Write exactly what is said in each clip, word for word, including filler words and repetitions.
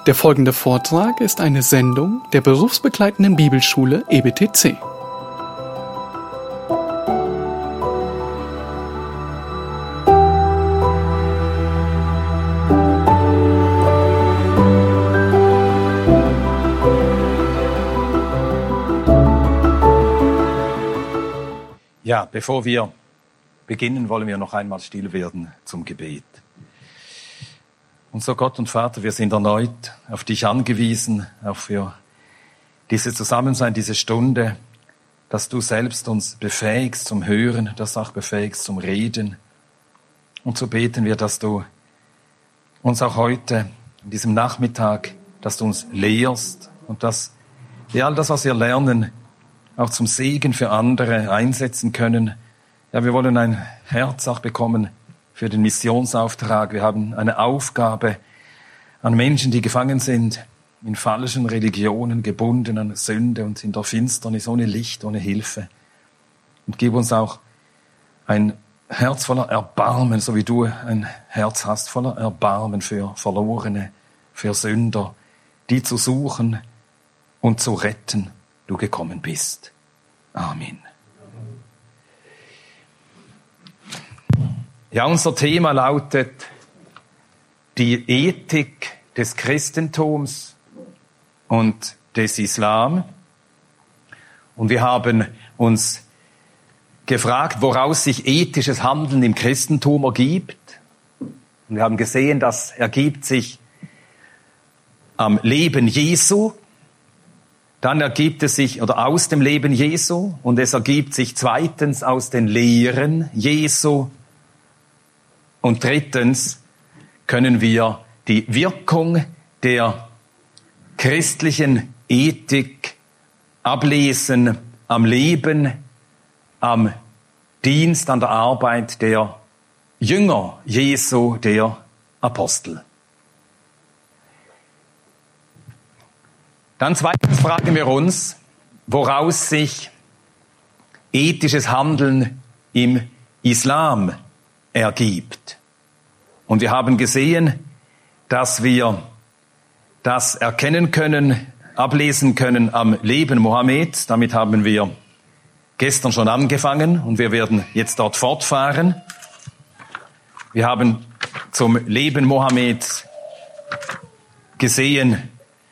Der folgende Vortrag ist eine Sendung der berufsbegleitenden Bibelschule E B T C. Ja, bevor wir beginnen, wollen wir noch einmal still werden zum Gebet. Unser Gott und Vater, wir sind erneut auf dich angewiesen, auch für dieses Zusammensein, diese Stunde, dass du selbst uns befähigst zum Hören, das auch befähigst zum Reden. Und so beten wir, dass du uns auch heute, in diesem Nachmittag, dass du uns lehrst und dass wir all das, was wir lernen, auch zum Segen für andere einsetzen können. Ja, wir wollen ein Herz auch bekommen für den Missionsauftrag. Wir haben eine Aufgabe an Menschen, die gefangen sind in falschen Religionen, gebunden an Sünde und in der Finsternis, ohne Licht, ohne Hilfe. Und gib uns auch ein Herz voller Erbarmen, so wie du ein Herz hast, voller Erbarmen für Verlorene, für Sünder, die zu suchen und zu retten du gekommen bist. Amen. Ja, unser Thema lautet die Ethik des Christentums und des Islam. Und wir haben uns gefragt, woraus sich ethisches Handeln im Christentum ergibt. Und wir haben gesehen, das ergibt sich am Leben Jesu. Dann ergibt es sich, oder aus dem Leben Jesu, und es ergibt sich zweitens aus den Lehren Jesu. Und drittens können wir die Wirkung der christlichen Ethik ablesen am Leben, am Dienst, an der Arbeit der Jünger Jesu, der Apostel. Dann zweitens fragen wir uns, woraus sich ethisches Handeln im Islam ergibt. Und wir haben gesehen, dass wir das erkennen können, ablesen können am Leben Mohammeds. Damit haben wir gestern schon angefangen und wir werden jetzt dort fortfahren. Wir haben zum Leben Mohammeds gesehen,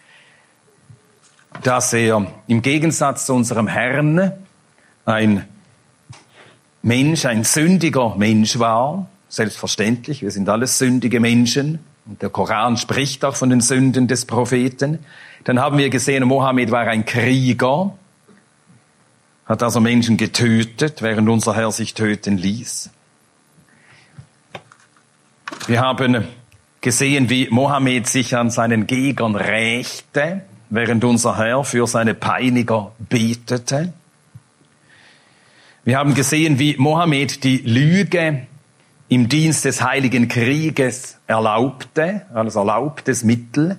dass er im Gegensatz zu unserem Herrn ein Mensch, ein sündiger Mensch war. Selbstverständlich, wir sind alles sündige Menschen. Und der Koran spricht auch von den Sünden des Propheten. Dann haben wir gesehen, Mohammed war ein Krieger, hat also Menschen getötet, während unser Herr sich töten ließ. Wir haben gesehen, wie Mohammed sich an seinen Gegnern rächte, während unser Herr für seine Peiniger betete. Wir haben gesehen, wie Mohammed die Lüge im Dienst des Heiligen Krieges erlaubte, als erlaubtes Mittel.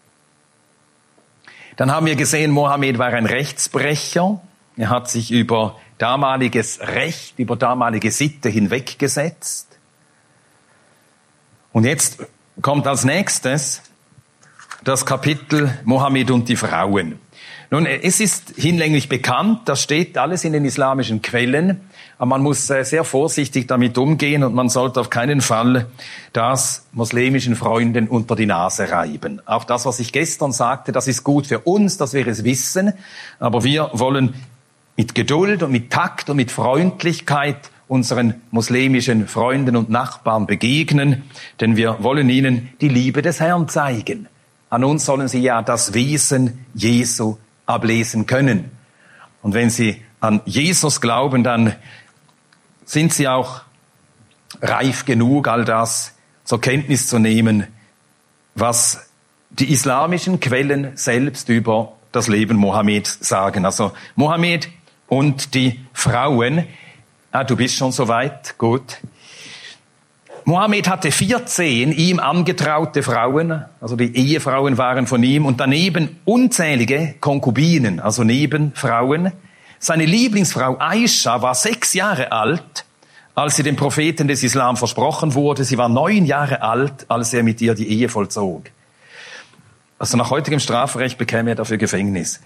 Dann haben wir gesehen, Mohammed war ein Rechtsbrecher. Er hat sich über damaliges Recht, über damalige Sitte hinweggesetzt. Und jetzt kommt als nächstes das Kapitel Mohammed und die Frauen. Nun, es ist hinlänglich bekannt, das steht alles in den islamischen Quellen, aber man muss sehr vorsichtig damit umgehen und man sollte auf keinen Fall das muslimischen Freunden unter die Nase reiben. Auch das, was ich gestern sagte, das ist gut für uns, dass wir es wissen, aber wir wollen mit Geduld und mit Takt und mit Freundlichkeit unseren muslimischen Freunden und Nachbarn begegnen, denn wir wollen ihnen die Liebe des Herrn zeigen. An uns sollen sie ja das Wesen Jesu ablesen können. Und wenn sie an Jesus glauben, dann sind sie auch reif genug, all das zur Kenntnis zu nehmen, was die islamischen Quellen selbst über das Leben Mohammeds sagen. Also Mohammed und die Frauen. Ah, du bist schon soweit, gut. Mohammed hatte vierzehn ihm angetraute Frauen, also die Ehefrauen waren von ihm, und daneben unzählige Konkubinen, also Nebenfrauen. Seine Lieblingsfrau Aisha war sechs Jahre alt, als sie dem Propheten des Islam versprochen wurde. Sie war neun Jahre alt, als er mit ihr die Ehe vollzog. Also nach heutigem Strafrecht bekäme er dafür Gefängnis.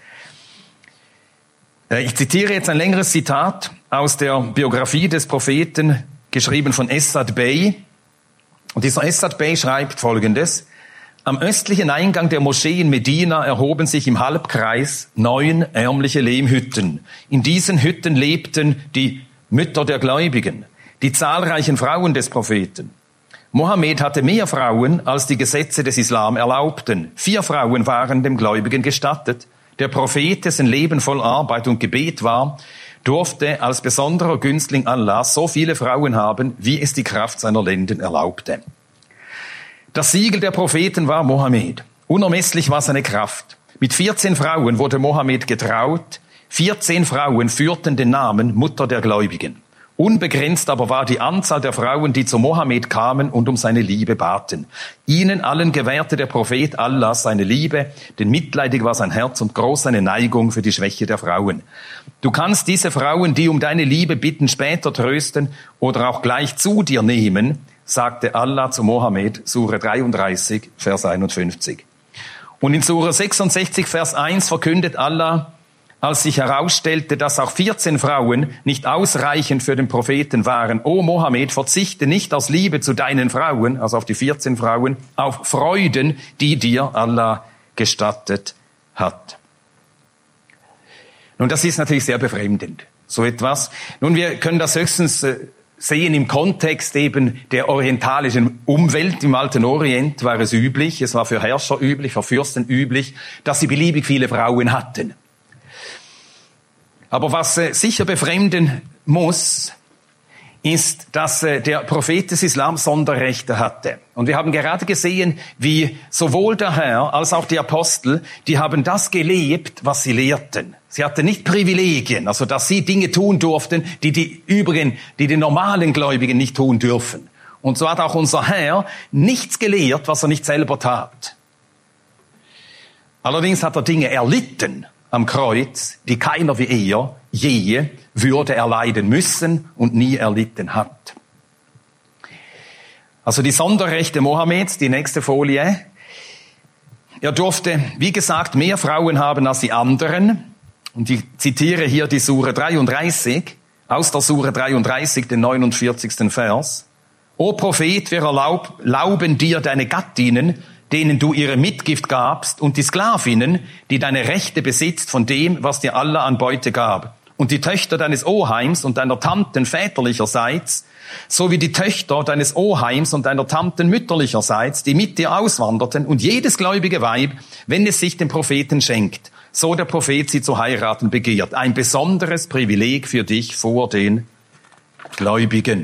Ich zitiere jetzt ein längeres Zitat aus der Biografie des Propheten, geschrieben von Essad Bey. Und dieser Essad Bey schreibt Folgendes: Am östlichen Eingang der Moschee in Medina erhoben sich im Halbkreis neun ärmliche Lehmhütten. In diesen Hütten lebten die Mütter der Gläubigen, die zahlreichen Frauen des Propheten. Mohammed hatte mehr Frauen, als die Gesetze des Islam erlaubten. Vier Frauen waren dem Gläubigen gestattet. Der Prophet, dessen Leben voll Arbeit und Gebet war, durfte als besonderer Günstling Allahs so viele Frauen haben, wie es die Kraft seiner Lenden erlaubte. Das Siegel der Propheten war Mohammed. Unermesslich war seine Kraft. Mit vierzehn Frauen wurde Mohammed getraut. vierzehn Frauen führten den Namen Mutter der Gläubigen. Unbegrenzt aber war die Anzahl der Frauen, die zu Mohammed kamen und um seine Liebe baten. Ihnen allen gewährte der Prophet Allahs seine Liebe, denn mitleidig war sein Herz und groß seine Neigung für die Schwäche der Frauen. Du kannst diese Frauen, die um deine Liebe bitten, später trösten oder auch gleich zu dir nehmen, sagte Allah zu Mohammed, Sure dreiunddreißig, Vers einundfünfzig. Und in Sure sechsundsechzig, Vers eins verkündet Allah, als sich herausstellte, dass auch vierzehn Frauen nicht ausreichend für den Propheten waren: O Mohammed, verzichte nicht aus Liebe zu deinen Frauen, also auf die vierzehn Frauen, auf Freuden, die dir Allah gestattet hat. Nun, das ist natürlich sehr befremdend, so etwas. Nun, wir können das höchstens äh, sehen im Kontext eben der orientalischen Umwelt. Im alten Orient war es üblich, es war für Herrscher üblich, für Fürsten üblich, dass sie beliebig viele Frauen hatten. Aber was äh, sicher befremden muss, ist, dass äh, der Prophet des Islam Sonderrechte hatte. Und wir haben gerade gesehen, wie sowohl der Herr als auch die Apostel, die haben das gelebt, was sie lehrten. Sie hatten nicht Privilegien, also dass sie Dinge tun durften, die die übrigen, die die normalen Gläubigen nicht tun dürfen. Und so hat auch unser Herr nichts gelehrt, was er nicht selber tat. Allerdings hat er Dinge erlitten am Kreuz, die keiner wie er je würde erleiden müssen und nie erlitten hat. Also die Sonderrechte Mohammeds, die nächste Folie. Er durfte, wie gesagt, mehr Frauen haben als die anderen. Und ich zitiere hier die Sure dreiunddreißig, aus der Sure dreiunddreißig, den neunundvierzigsten Vers. O Prophet, wir erlauben dir deine Gattinnen, denen du ihre Mitgift gabst, und die Sklavinnen, die deine Rechte besitzt von dem, was dir Allah an Beute gab, und die Töchter deines Oheims und deiner Tanten väterlicherseits, sowie die Töchter deines Oheims und deiner Tanten mütterlicherseits, die mit dir auswanderten, und jedes gläubige Weib, wenn es sich dem Propheten schenkt, so der Prophet sie zu heiraten begehrt. Ein besonderes Privileg für dich vor den Gläubigen.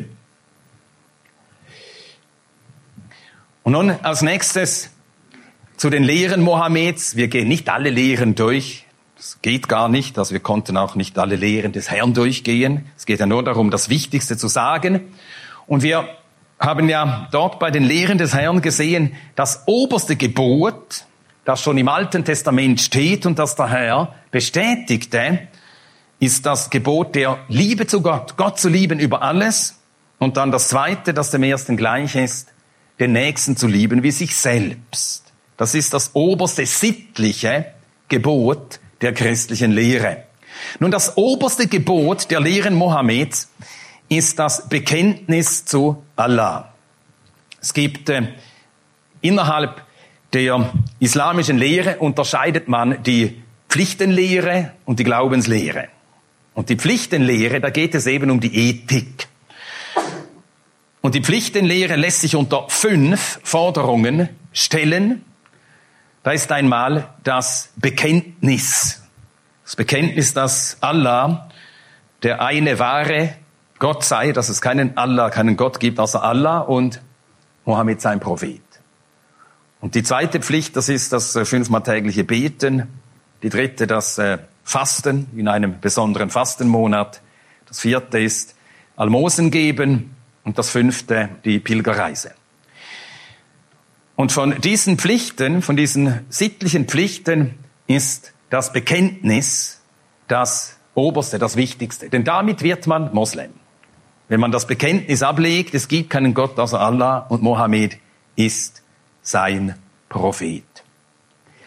Und nun als nächstes zu den Lehren Mohammeds. Wir gehen nicht alle Lehren durch. Das geht gar nicht. Also wir konnten auch nicht alle Lehren des Herrn durchgehen. Es geht ja nur darum, das Wichtigste zu sagen. Und wir haben ja dort bei den Lehren des Herrn gesehen, das oberste Gebot, das schon im Alten Testament steht und das der Herr bestätigte, ist das Gebot der Liebe zu Gott. Gott zu lieben über alles. Und dann das zweite, das dem ersten gleich ist, den Nächsten zu lieben wie sich selbst. Das ist das oberste sittliche Gebot der christlichen Lehre. Nun, das oberste Gebot der Lehren Mohammeds ist das Bekenntnis zu Allah. Es gibt äh, innerhalb der islamischen Lehre unterscheidet man die Pflichtenlehre und die Glaubenslehre. Und die Pflichtenlehre, da geht es eben um die Ethik. Und die Pflichtenlehre lässt sich unter fünf Forderungen stellen. Da ist einmal das Bekenntnis. Das Bekenntnis, dass Allah der eine wahre Gott sei, dass es keinen Allah, keinen Gott gibt außer Allah und Mohammed sein Prophet. Und die zweite Pflicht, das ist das fünfmal tägliche Beten. Die dritte, das Fasten in einem besonderen Fastenmonat. Das vierte ist Almosen geben. Und das fünfte, die Pilgerreise. Und von diesen Pflichten, von diesen sittlichen Pflichten ist das Bekenntnis das Oberste, das Wichtigste. Denn damit wird man Moslem. Wenn man das Bekenntnis ablegt, es gibt keinen Gott außer Allah und Mohammed ist sein Prophet.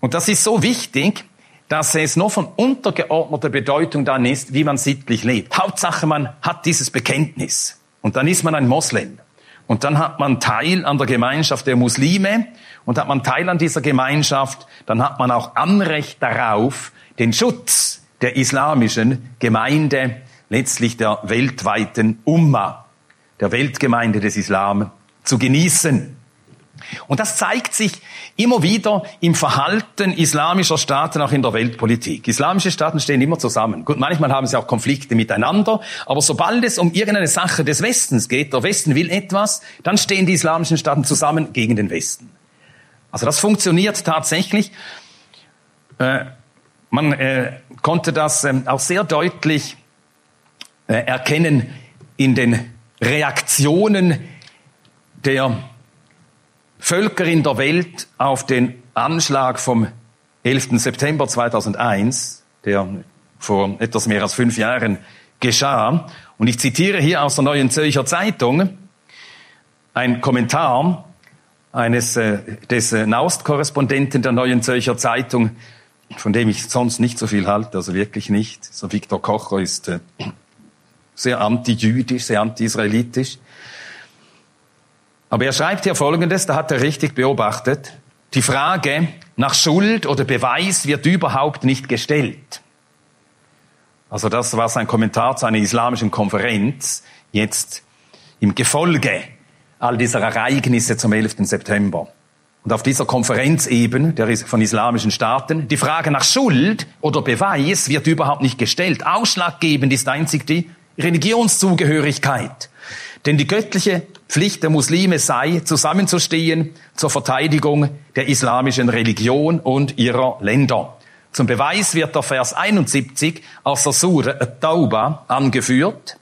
Und das ist so wichtig, dass es nur von untergeordneter Bedeutung dann ist, wie man sittlich lebt. Hauptsache, man hat dieses Bekenntnis. Und dann ist man ein Moslem. Und dann hat man Teil an der Gemeinschaft der Muslime. Und hat man Teil an dieser Gemeinschaft, dann hat man auch Anrecht darauf, den Schutz der islamischen Gemeinde, letztlich der weltweiten Umma, der Weltgemeinde des Islam, zu genießen. Und das zeigt sich immer wieder im Verhalten islamischer Staaten, auch in der Weltpolitik. Islamische Staaten stehen immer zusammen. Gut, manchmal haben sie auch Konflikte miteinander, aber sobald es um irgendeine Sache des Westens geht, der Westen will etwas, dann stehen die islamischen Staaten zusammen gegen den Westen. Also das funktioniert tatsächlich. Äh, man äh, konnte das äh, auch sehr deutlich äh, erkennen in den Reaktionen der Völker in der Welt auf den Anschlag vom elften September zweitausendeins, der vor etwas mehr als fünf Jahren geschah. Und ich zitiere hier aus der Neuen Zürcher Zeitung ein Kommentar eines äh, des äh, Nahost-Korrespondenten der Neuen Zürcher Zeitung, von dem ich sonst nicht so viel halte, also wirklich nicht. So Viktor Kocher ist äh, sehr anti-jüdisch, sehr anti-israelitisch. Aber er schreibt hier Folgendes, da hat er richtig beobachtet: Die Frage nach Schuld oder Beweis wird überhaupt nicht gestellt. Also das war sein Kommentar zu einer islamischen Konferenz, jetzt im Gefolge all dieser Ereignisse zum elften September. Und auf dieser Konferenz eben, der ist von islamischen Staaten, die Frage nach Schuld oder Beweis wird überhaupt nicht gestellt. Ausschlaggebend ist einzig die Religionszugehörigkeit. Denn die göttliche Pflicht der Muslime sei, zusammenzustehen zur Verteidigung der islamischen Religion und ihrer Länder. Zum Beweis wird der Vers einundsiebzig aus der Sure At-Tauba angeführt.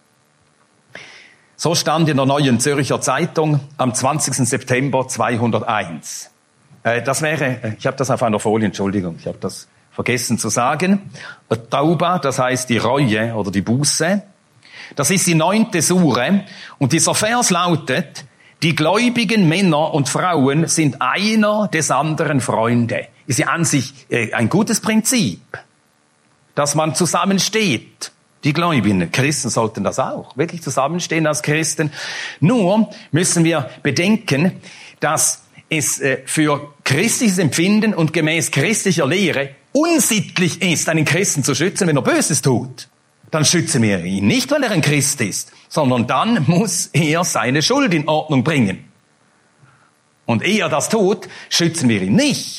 So stand in der Neuen Zürcher Zeitung am zwanzigsten September zweihunderteins. Äh, das wäre, ich habe das auf einer Folie, Entschuldigung, ich habe das vergessen zu sagen. At-Tauba, das heißt die Reue oder die Buße. Das ist die neunte Sure und dieser Vers lautet: Die gläubigen Männer und Frauen sind einer des anderen Freunde. Ist ja an sich äh, ein gutes Prinzip, dass man zusammensteht. Die Gläubigen, Christen sollten das auch, wirklich zusammenstehen als Christen. Nur müssen wir bedenken, dass es äh, für christliches Empfinden und gemäß christlicher Lehre unsittlich ist, einen Christen zu schützen, wenn er Böses tut. Dann schützen wir ihn nicht, weil er ein Christ ist, sondern dann muss er seine Schuld in Ordnung bringen. Und ehe er das tut, schützen wir ihn nicht.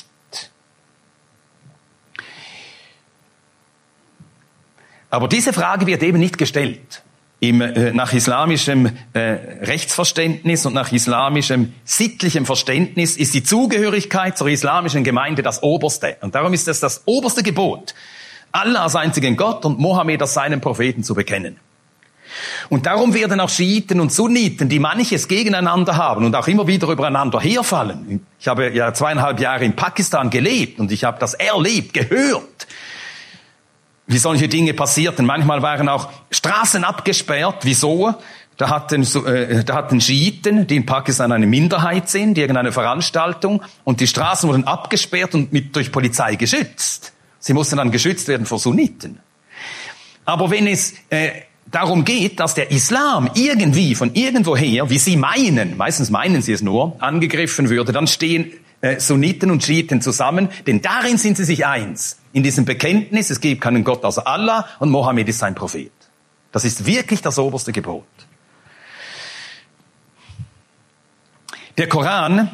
Aber diese Frage wird eben nicht gestellt. Im, äh, nach islamischem äh, Rechtsverständnis und nach islamischem sittlichem Verständnis ist die Zugehörigkeit zur islamischen Gemeinde das Oberste. Und darum ist es das oberste Gebot, Allah als einzigen Gott und Mohammed als seinen Propheten zu bekennen. Und darum werden auch Schiiten und Sunniten, die manches gegeneinander haben und auch immer wieder übereinander herfallen. Ich habe ja zweieinhalb Jahre in Pakistan gelebt und ich habe das erlebt, gehört, wie solche Dinge passierten. Manchmal waren auch Straßen abgesperrt. Wieso? Da hatten, äh, da hatten Schiiten, die in Pakistan eine Minderheit sind, irgendeine Veranstaltung, und die Straßen wurden abgesperrt und mit durch Polizei geschützt. Sie mussten dann geschützt werden vor Sunniten. Aber wenn es äh, darum geht, dass der Islam irgendwie von irgendwoher, wie sie meinen, meistens meinen sie es nur, angegriffen würde, dann stehen äh, Sunniten und Schiiten zusammen, denn darin sind sie sich eins. In diesem Bekenntnis, es gibt keinen Gott außer Allah und Mohammed ist sein Prophet. Das ist wirklich das oberste Gebot. Der Koran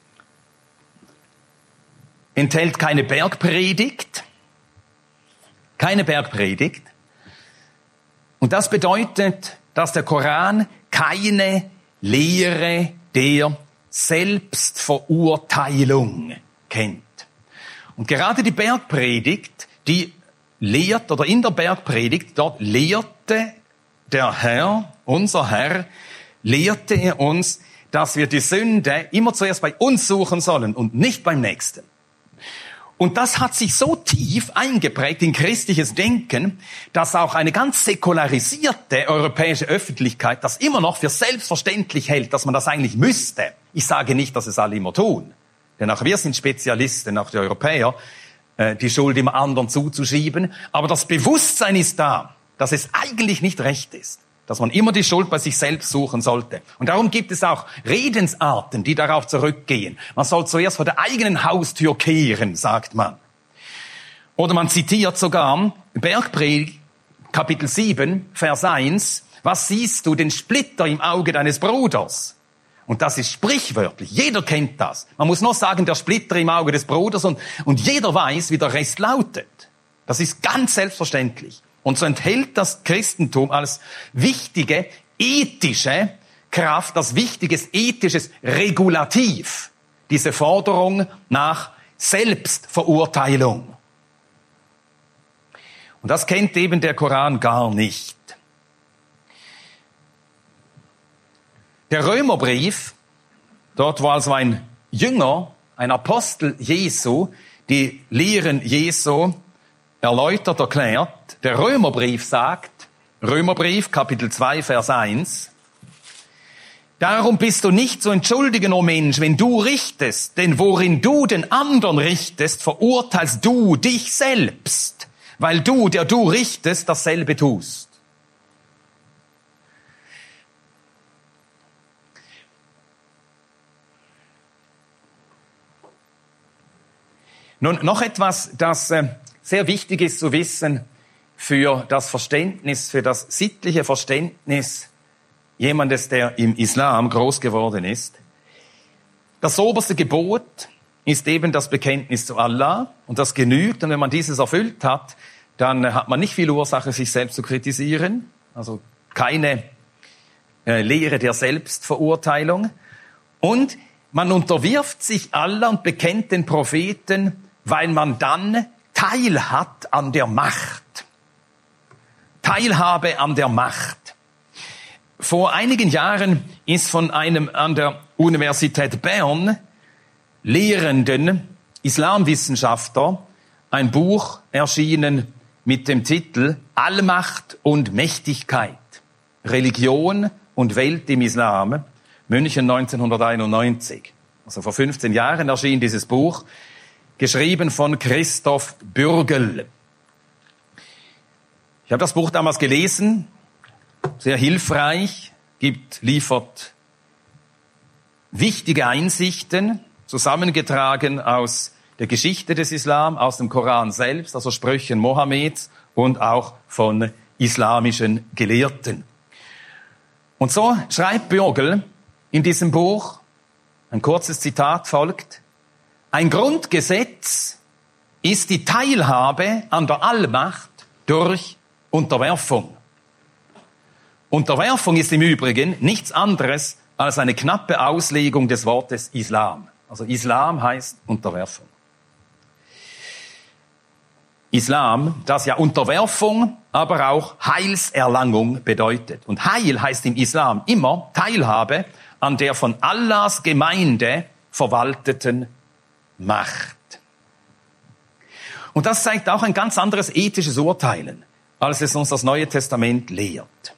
enthält keine Bergpredigt, keine Bergpredigt. Und das bedeutet, dass der Koran keine Lehre der Selbstverurteilung kennt. Und gerade die Bergpredigt, die lehrt, oder in der Bergpredigt, dort lehrte der Herr, unser Herr, lehrte er uns, dass wir die Sünde immer zuerst bei uns suchen sollen und nicht beim Nächsten. Und das hat sich so tief eingeprägt in christliches Denken, dass auch eine ganz säkularisierte europäische Öffentlichkeit das immer noch für selbstverständlich hält, dass man das eigentlich müsste. Ich sage nicht, dass es alle immer tun, denn auch wir sind Spezialisten, auch die Europäer. äh, die Schuld dem anderen zuzuschieben. Aber das Bewusstsein ist da, dass es eigentlich nicht recht ist, dass man immer die Schuld bei sich selbst suchen sollte. Und darum gibt es auch Redensarten, die darauf zurückgehen. Man soll zuerst vor der eigenen Haustür kehren, sagt man. Oder man zitiert sogar Bergpredigt, Kapitel sieben, Vers eins, was siehst du, den Splitter im Auge deines Bruders? Und das ist sprichwörtlich. Jeder kennt das. Man muss nur sagen, der Splitter im Auge des Bruders und, und jeder weiß, wie der Rest lautet. Das ist ganz selbstverständlich. Und so enthält das Christentum als wichtige ethische Kraft, als wichtiges ethisches Regulativ, diese Forderung nach Selbstverurteilung. Und das kennt eben der Koran gar nicht. Der Römerbrief, dort wo also ein Jünger, ein Apostel Jesu, die Lehren Jesu erläutert, erklärt. Der Römerbrief sagt, Römerbrief, Kapitel zwei, Vers eins, darum bist du nicht zu entschuldigen, o Mensch, wenn du richtest, denn worin du den anderen richtest, verurteilst du dich selbst, weil du, der du richtest, dasselbe tust. Nun, noch etwas, das äh, sehr wichtig ist zu wissen für das Verständnis, für das sittliche Verständnis jemandes, der im Islam groß geworden ist. Das oberste Gebot ist eben das Bekenntnis zu Allah und das genügt. Und wenn man dieses erfüllt hat, dann hat man nicht viel Ursache, sich selbst zu kritisieren. Also keine äh, Lehre der Selbstverurteilung. Und man unterwirft sich Allah und bekennt den Propheten, weil man dann Teil hat an der Macht. Teilhabe an der Macht. Vor einigen Jahren ist von einem an der Universität Bern lehrenden Islamwissenschaftler ein Buch erschienen mit dem Titel Allmacht und Mächtigkeit. Religion und Welt im Islam. München neunzehnhunderteinundneunzig. Also vor fünfzehn Jahren erschien dieses Buch, geschrieben von Christoph Bürgel. Ich habe das Buch damals gelesen, sehr hilfreich, gibt, liefert wichtige Einsichten, zusammengetragen aus der Geschichte des Islam, aus dem Koran selbst, also Sprüchen Mohammeds und auch von islamischen Gelehrten. Und so schreibt Bürgel in diesem Buch, ein kurzes Zitat folgt, ein Grundgesetz ist die Teilhabe an der Allmacht durch Unterwerfung. Unterwerfung ist im Übrigen nichts anderes als eine knappe Auslegung des Wortes Islam. Also Islam heißt Unterwerfung. Islam, das ja Unterwerfung, aber auch Heilserlangung bedeutet. Und Heil heißt im Islam immer Teilhabe an der von Allahs Gemeinde verwalteten Macht. Und das zeigt auch ein ganz anderes ethisches Urteilen, als es uns das Neue Testament lehrt.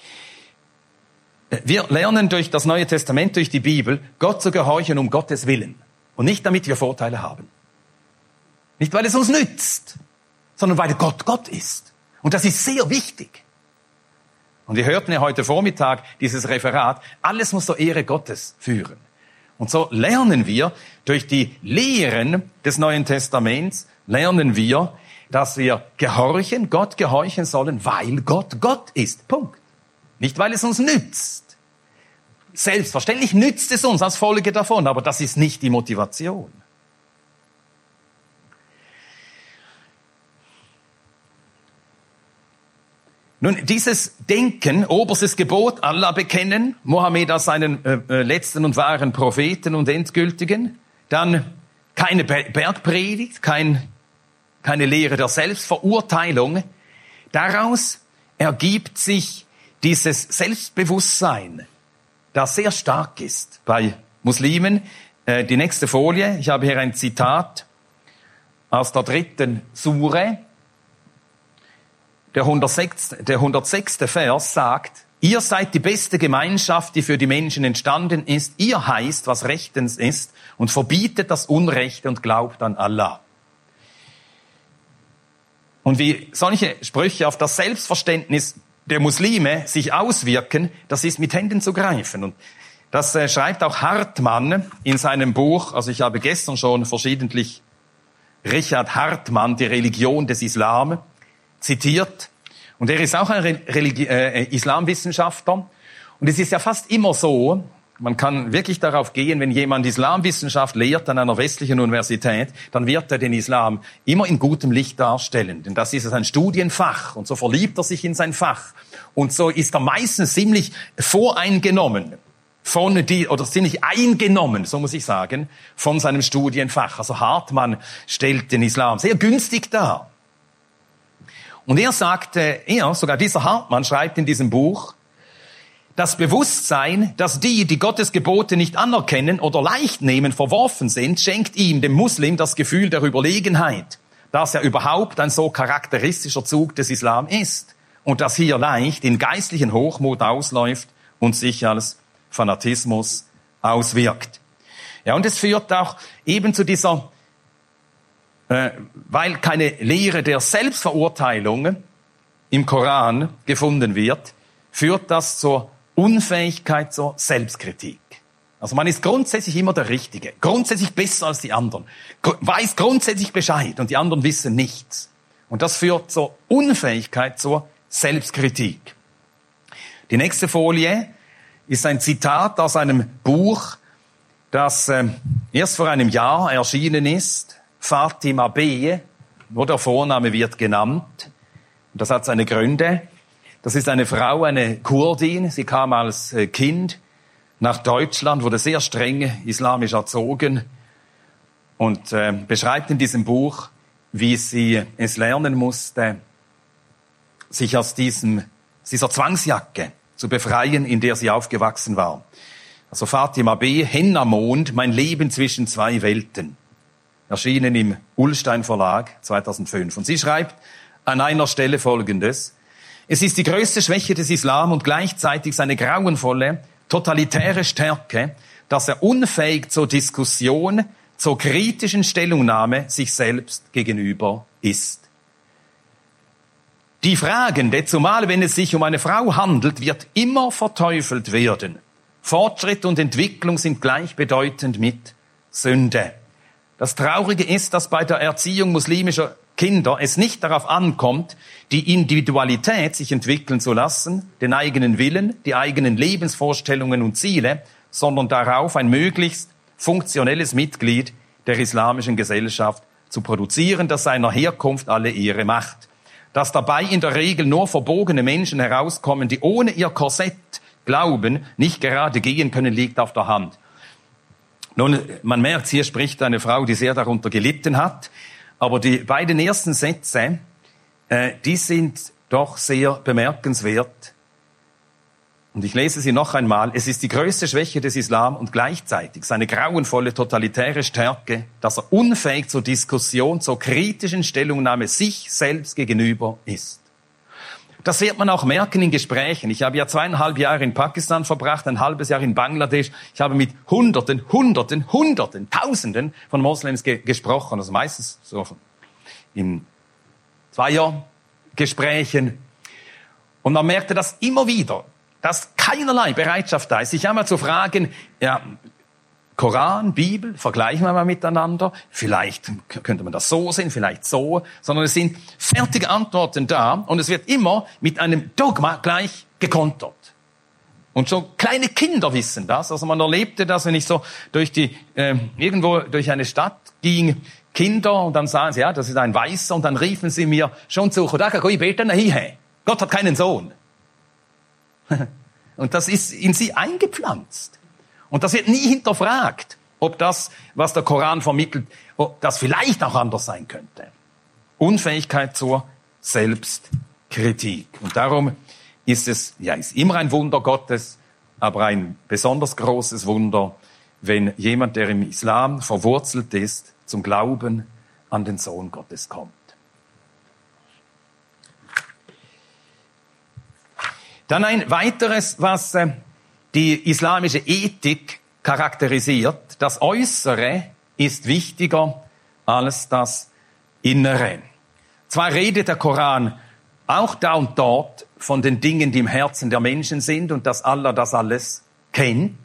Wir lernen durch das Neue Testament, durch die Bibel, Gott zu gehorchen um Gottes Willen. Und nicht damit wir Vorteile haben. Nicht weil es uns nützt, sondern weil Gott Gott ist. Und das ist sehr wichtig. Und wir hörten ja heute Vormittag dieses Referat, alles muss zur Ehre Gottes führen. Und so lernen wir, durch die Lehren des Neuen Testaments, lernen wir, dass wir gehorchen, Gott gehorchen sollen, weil Gott Gott ist. Punkt. Nicht, weil es uns nützt. Selbstverständlich nützt es uns als Folge davon, aber das ist nicht die Motivation. Nun, dieses Denken, oberstes Gebot, Allah bekennen, Mohammed als seinen äh, letzten und wahren Propheten und endgültigen, dann keine Bergpredigt, kein, keine Lehre der Selbstverurteilung. Daraus ergibt sich dieses Selbstbewusstsein, das sehr stark ist bei Muslimen. Äh, die nächste Folie, ich habe hier ein Zitat aus der dritten Sure. Der hundertsechste, der hundertsechste Vers sagt, ihr seid die beste Gemeinschaft, die für die Menschen entstanden ist. Ihr heißt, was rechtens ist und verbietet das Unrechte und glaubt an Allah. Und wie solche Sprüche auf das Selbstverständnis der Muslime sich auswirken, das ist mit Händen zu greifen. Und das äh, schreibt auch Hartmann in seinem Buch, also ich habe gestern schon verschiedentlich Richard Hartmann, die Religion des Islam, zitiert. Und er ist auch ein Religi- äh, Islamwissenschaftler. Und es ist ja fast immer so, man kann wirklich darauf gehen, wenn jemand Islamwissenschaft lehrt an einer westlichen Universität, dann wird er den Islam immer in gutem Licht darstellen. Denn das ist ein Studienfach und so verliebt er sich in sein Fach. Und so ist er meistens ziemlich voreingenommen von die, oder ziemlich eingenommen, so muss ich sagen, von seinem Studienfach. Also Hartmann stellt den Islam sehr günstig dar. Und er sagte, er, sogar dieser Hartmann schreibt in diesem Buch, das Bewusstsein, dass die, die Gottes Gebote nicht anerkennen oder leicht nehmen, verworfen sind, schenkt ihm, dem Muslim, das Gefühl der Überlegenheit, dass er überhaupt ein so charakteristischer Zug des Islam ist und das hier leicht in geistlichen Hochmut ausläuft und sich als Fanatismus auswirkt. Ja, und es führt auch eben zu dieser, äh, weil keine Lehre der Selbstverurteilung im Koran gefunden wird, führt das zur Unfähigkeit zur Selbstkritik. Also man ist grundsätzlich immer der Richtige, grundsätzlich besser als die anderen, weiß grundsätzlich Bescheid und die anderen wissen nichts. Und das führt zur Unfähigkeit zur Selbstkritik. Die nächste Folie ist ein Zitat aus einem Buch, das äh, erst vor einem Jahr erschienen ist, Fatima B., wo der Vorname wird genannt. Und das hat seine Gründe. Das ist eine Frau, eine Kurdin. Sie kam als Kind nach Deutschland, wurde sehr streng islamisch erzogen und äh, beschreibt in diesem Buch, wie sie es lernen musste, sich aus diesem, dieser Zwangsjacke zu befreien, in der sie aufgewachsen war. Also Fatima B., Henna-Mond, mein Leben zwischen zwei Welten. Erschienen im Ullstein Verlag zweitausendfünf. Und sie schreibt an einer Stelle Folgendes: Es ist die größte Schwäche des Islam und gleichzeitig seine grauenvolle, totalitäre Stärke, dass er unfähig zur Diskussion, zur kritischen Stellungnahme sich selbst gegenüber ist. Die Fragende, zumal wenn es sich um eine Frau handelt, wird immer verteufelt werden. Fortschritt und Entwicklung sind gleichbedeutend mit Sünde. Das Traurige ist, dass bei der Erziehung muslimischer Kinder es nicht darauf ankommt, die Individualität sich entwickeln zu lassen, den eigenen Willen, die eigenen Lebensvorstellungen und Ziele, sondern darauf, ein möglichst funktionelles Mitglied der islamischen Gesellschaft zu produzieren, das seiner Herkunft alle Ehre macht. Dass dabei in der Regel nur verbogene Menschen herauskommen, die ohne ihr Korsett glauben, nicht gerade gehen können, liegt auf der Hand. Nun, man merkt, hier spricht eine Frau, die sehr darunter gelitten hat. Aber die beiden ersten Sätze, äh, die sind doch sehr bemerkenswert. Und ich lese sie noch einmal. Es ist die größte Schwäche des Islam und gleichzeitig seine grauenvolle totalitäre Stärke, dass er unfähig zur Diskussion, zur kritischen Stellungnahme sich selbst gegenüber ist. Das wird man auch merken in Gesprächen. Ich habe ja zweieinhalb Jahre in Pakistan verbracht, ein halbes Jahr in Bangladesch. Ich habe mit Hunderten, Hunderten, Hunderten, Tausenden von Moslems ge- gesprochen. Also meistens so in Zweiergesprächen. Und man merkte das immer wieder, dass keinerlei Bereitschaft da ist, sich einmal zu fragen, ja, Koran, Bibel, vergleichen wir mal miteinander. Vielleicht könnte man das so sehen, vielleicht so. Sondern es sind fertige Antworten da und es wird immer mit einem Dogma gleich gekontert. Und schon kleine Kinder wissen das. Also man erlebte das, wenn ich so durch die äh, irgendwo durch eine Stadt ging, Kinder, und dann sagen sie, ja, das ist ein Weißer, und dann riefen sie mir schon zu, Gott hat keinen Sohn. Und das ist in sie eingepflanzt. Und das wird nie hinterfragt, ob das, was der Koran vermittelt, ob das vielleicht auch anders sein könnte. Unfähigkeit zur Selbstkritik. Und darum ist es, ja, ist immer ein Wunder Gottes, aber ein besonders großes Wunder, wenn jemand, der im Islam verwurzelt ist, zum Glauben an den Sohn Gottes kommt. Dann ein weiteres, was äh, die islamische Ethik charakterisiert: Das Äußere ist wichtiger als das Innere. Zwar redet der Koran auch da und dort von den Dingen, die im Herzen der Menschen sind und dass Allah das alles kennt.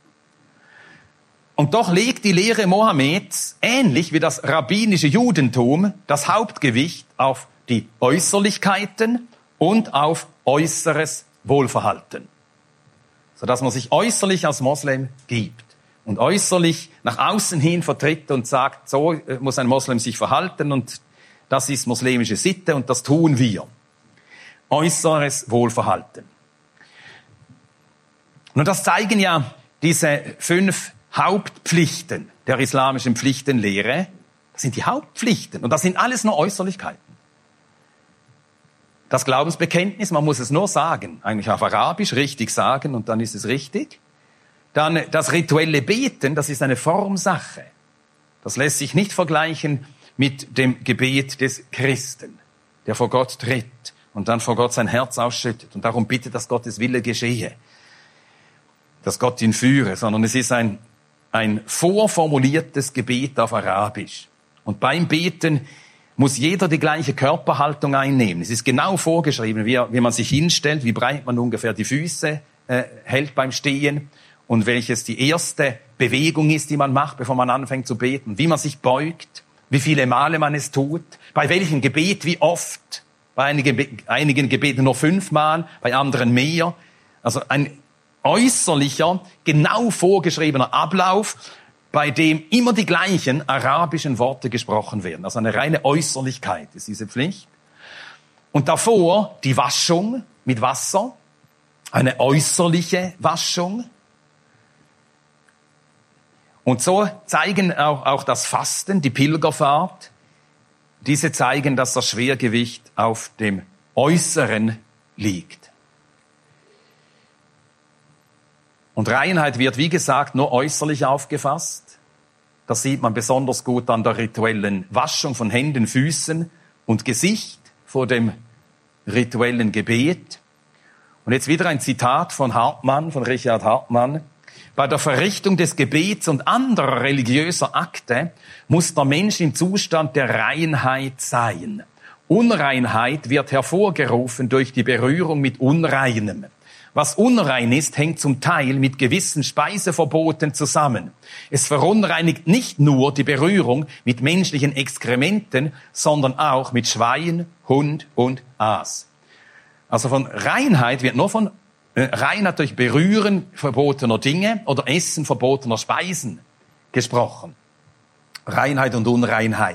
Und doch legt die Lehre Mohammeds, ähnlich wie das rabbinische Judentum, das Hauptgewicht auf die Äußerlichkeiten und auf äußeres Wohlverhalten. Sodass man sich äußerlich als Moslem gibt und äußerlich nach außen hin vertritt und sagt, so muss ein Moslem sich verhalten und das ist muslimische Sitte und das tun wir. Äußeres Wohlverhalten. Und das zeigen ja diese fünf Hauptpflichten der islamischen Pflichtenlehre. Das sind die Hauptpflichten und das sind alles nur Äußerlichkeiten. Das Glaubensbekenntnis, man muss es nur sagen, eigentlich auf Arabisch richtig sagen und dann ist es richtig. Dann das rituelle Beten, das ist eine Formsache. Das lässt sich nicht vergleichen mit dem Gebet des Christen, der vor Gott tritt und dann vor Gott sein Herz ausschüttet und darum bittet, dass Gottes Wille geschehe, dass Gott ihn führe, sondern es ist ein, ein vorformuliertes Gebet auf Arabisch. Und beim Beten muss jeder die gleiche Körperhaltung einnehmen. Es ist genau vorgeschrieben, wie, wie man sich hinstellt, wie breit man ungefähr die Füße äh, hält beim Stehen und welches die erste Bewegung ist, die man macht, bevor man anfängt zu beten, wie man sich beugt, wie viele Male man es tut, bei welchem Gebet wie oft, bei einigen, einigen Gebeten nur fünfmal, bei anderen mehr. Also ein äußerlicher, genau vorgeschriebener Ablauf, bei dem immer die gleichen arabischen Worte gesprochen werden. Also eine reine Äußerlichkeit ist diese Pflicht. Und davor die Waschung mit Wasser, eine äußerliche Waschung. Und so zeigen auch, auch das Fasten, die Pilgerfahrt, diese zeigen, dass das Schwergewicht auf dem Äußeren liegt. Und Reinheit wird, wie gesagt, nur äußerlich aufgefasst. Das sieht man besonders gut an der rituellen Waschung von Händen, Füßen und Gesicht vor dem rituellen Gebet. Und jetzt wieder ein Zitat von Hartmann, von Richard Hartmann. Bei der Verrichtung des Gebets und anderer religiöser Akte muss der Mensch im Zustand der Reinheit sein. Unreinheit wird hervorgerufen durch die Berührung mit Unreinem. Was unrein ist, hängt zum Teil mit gewissen Speiseverboten zusammen. Es verunreinigt nicht nur die Berührung mit menschlichen Exkrementen, sondern auch mit Schwein, Hund und Aas. Also von Reinheit wird nur von äh, Reinheit durch Berühren verbotener Dinge oder Essen verbotener Speisen gesprochen. Reinheit und Unreinheit.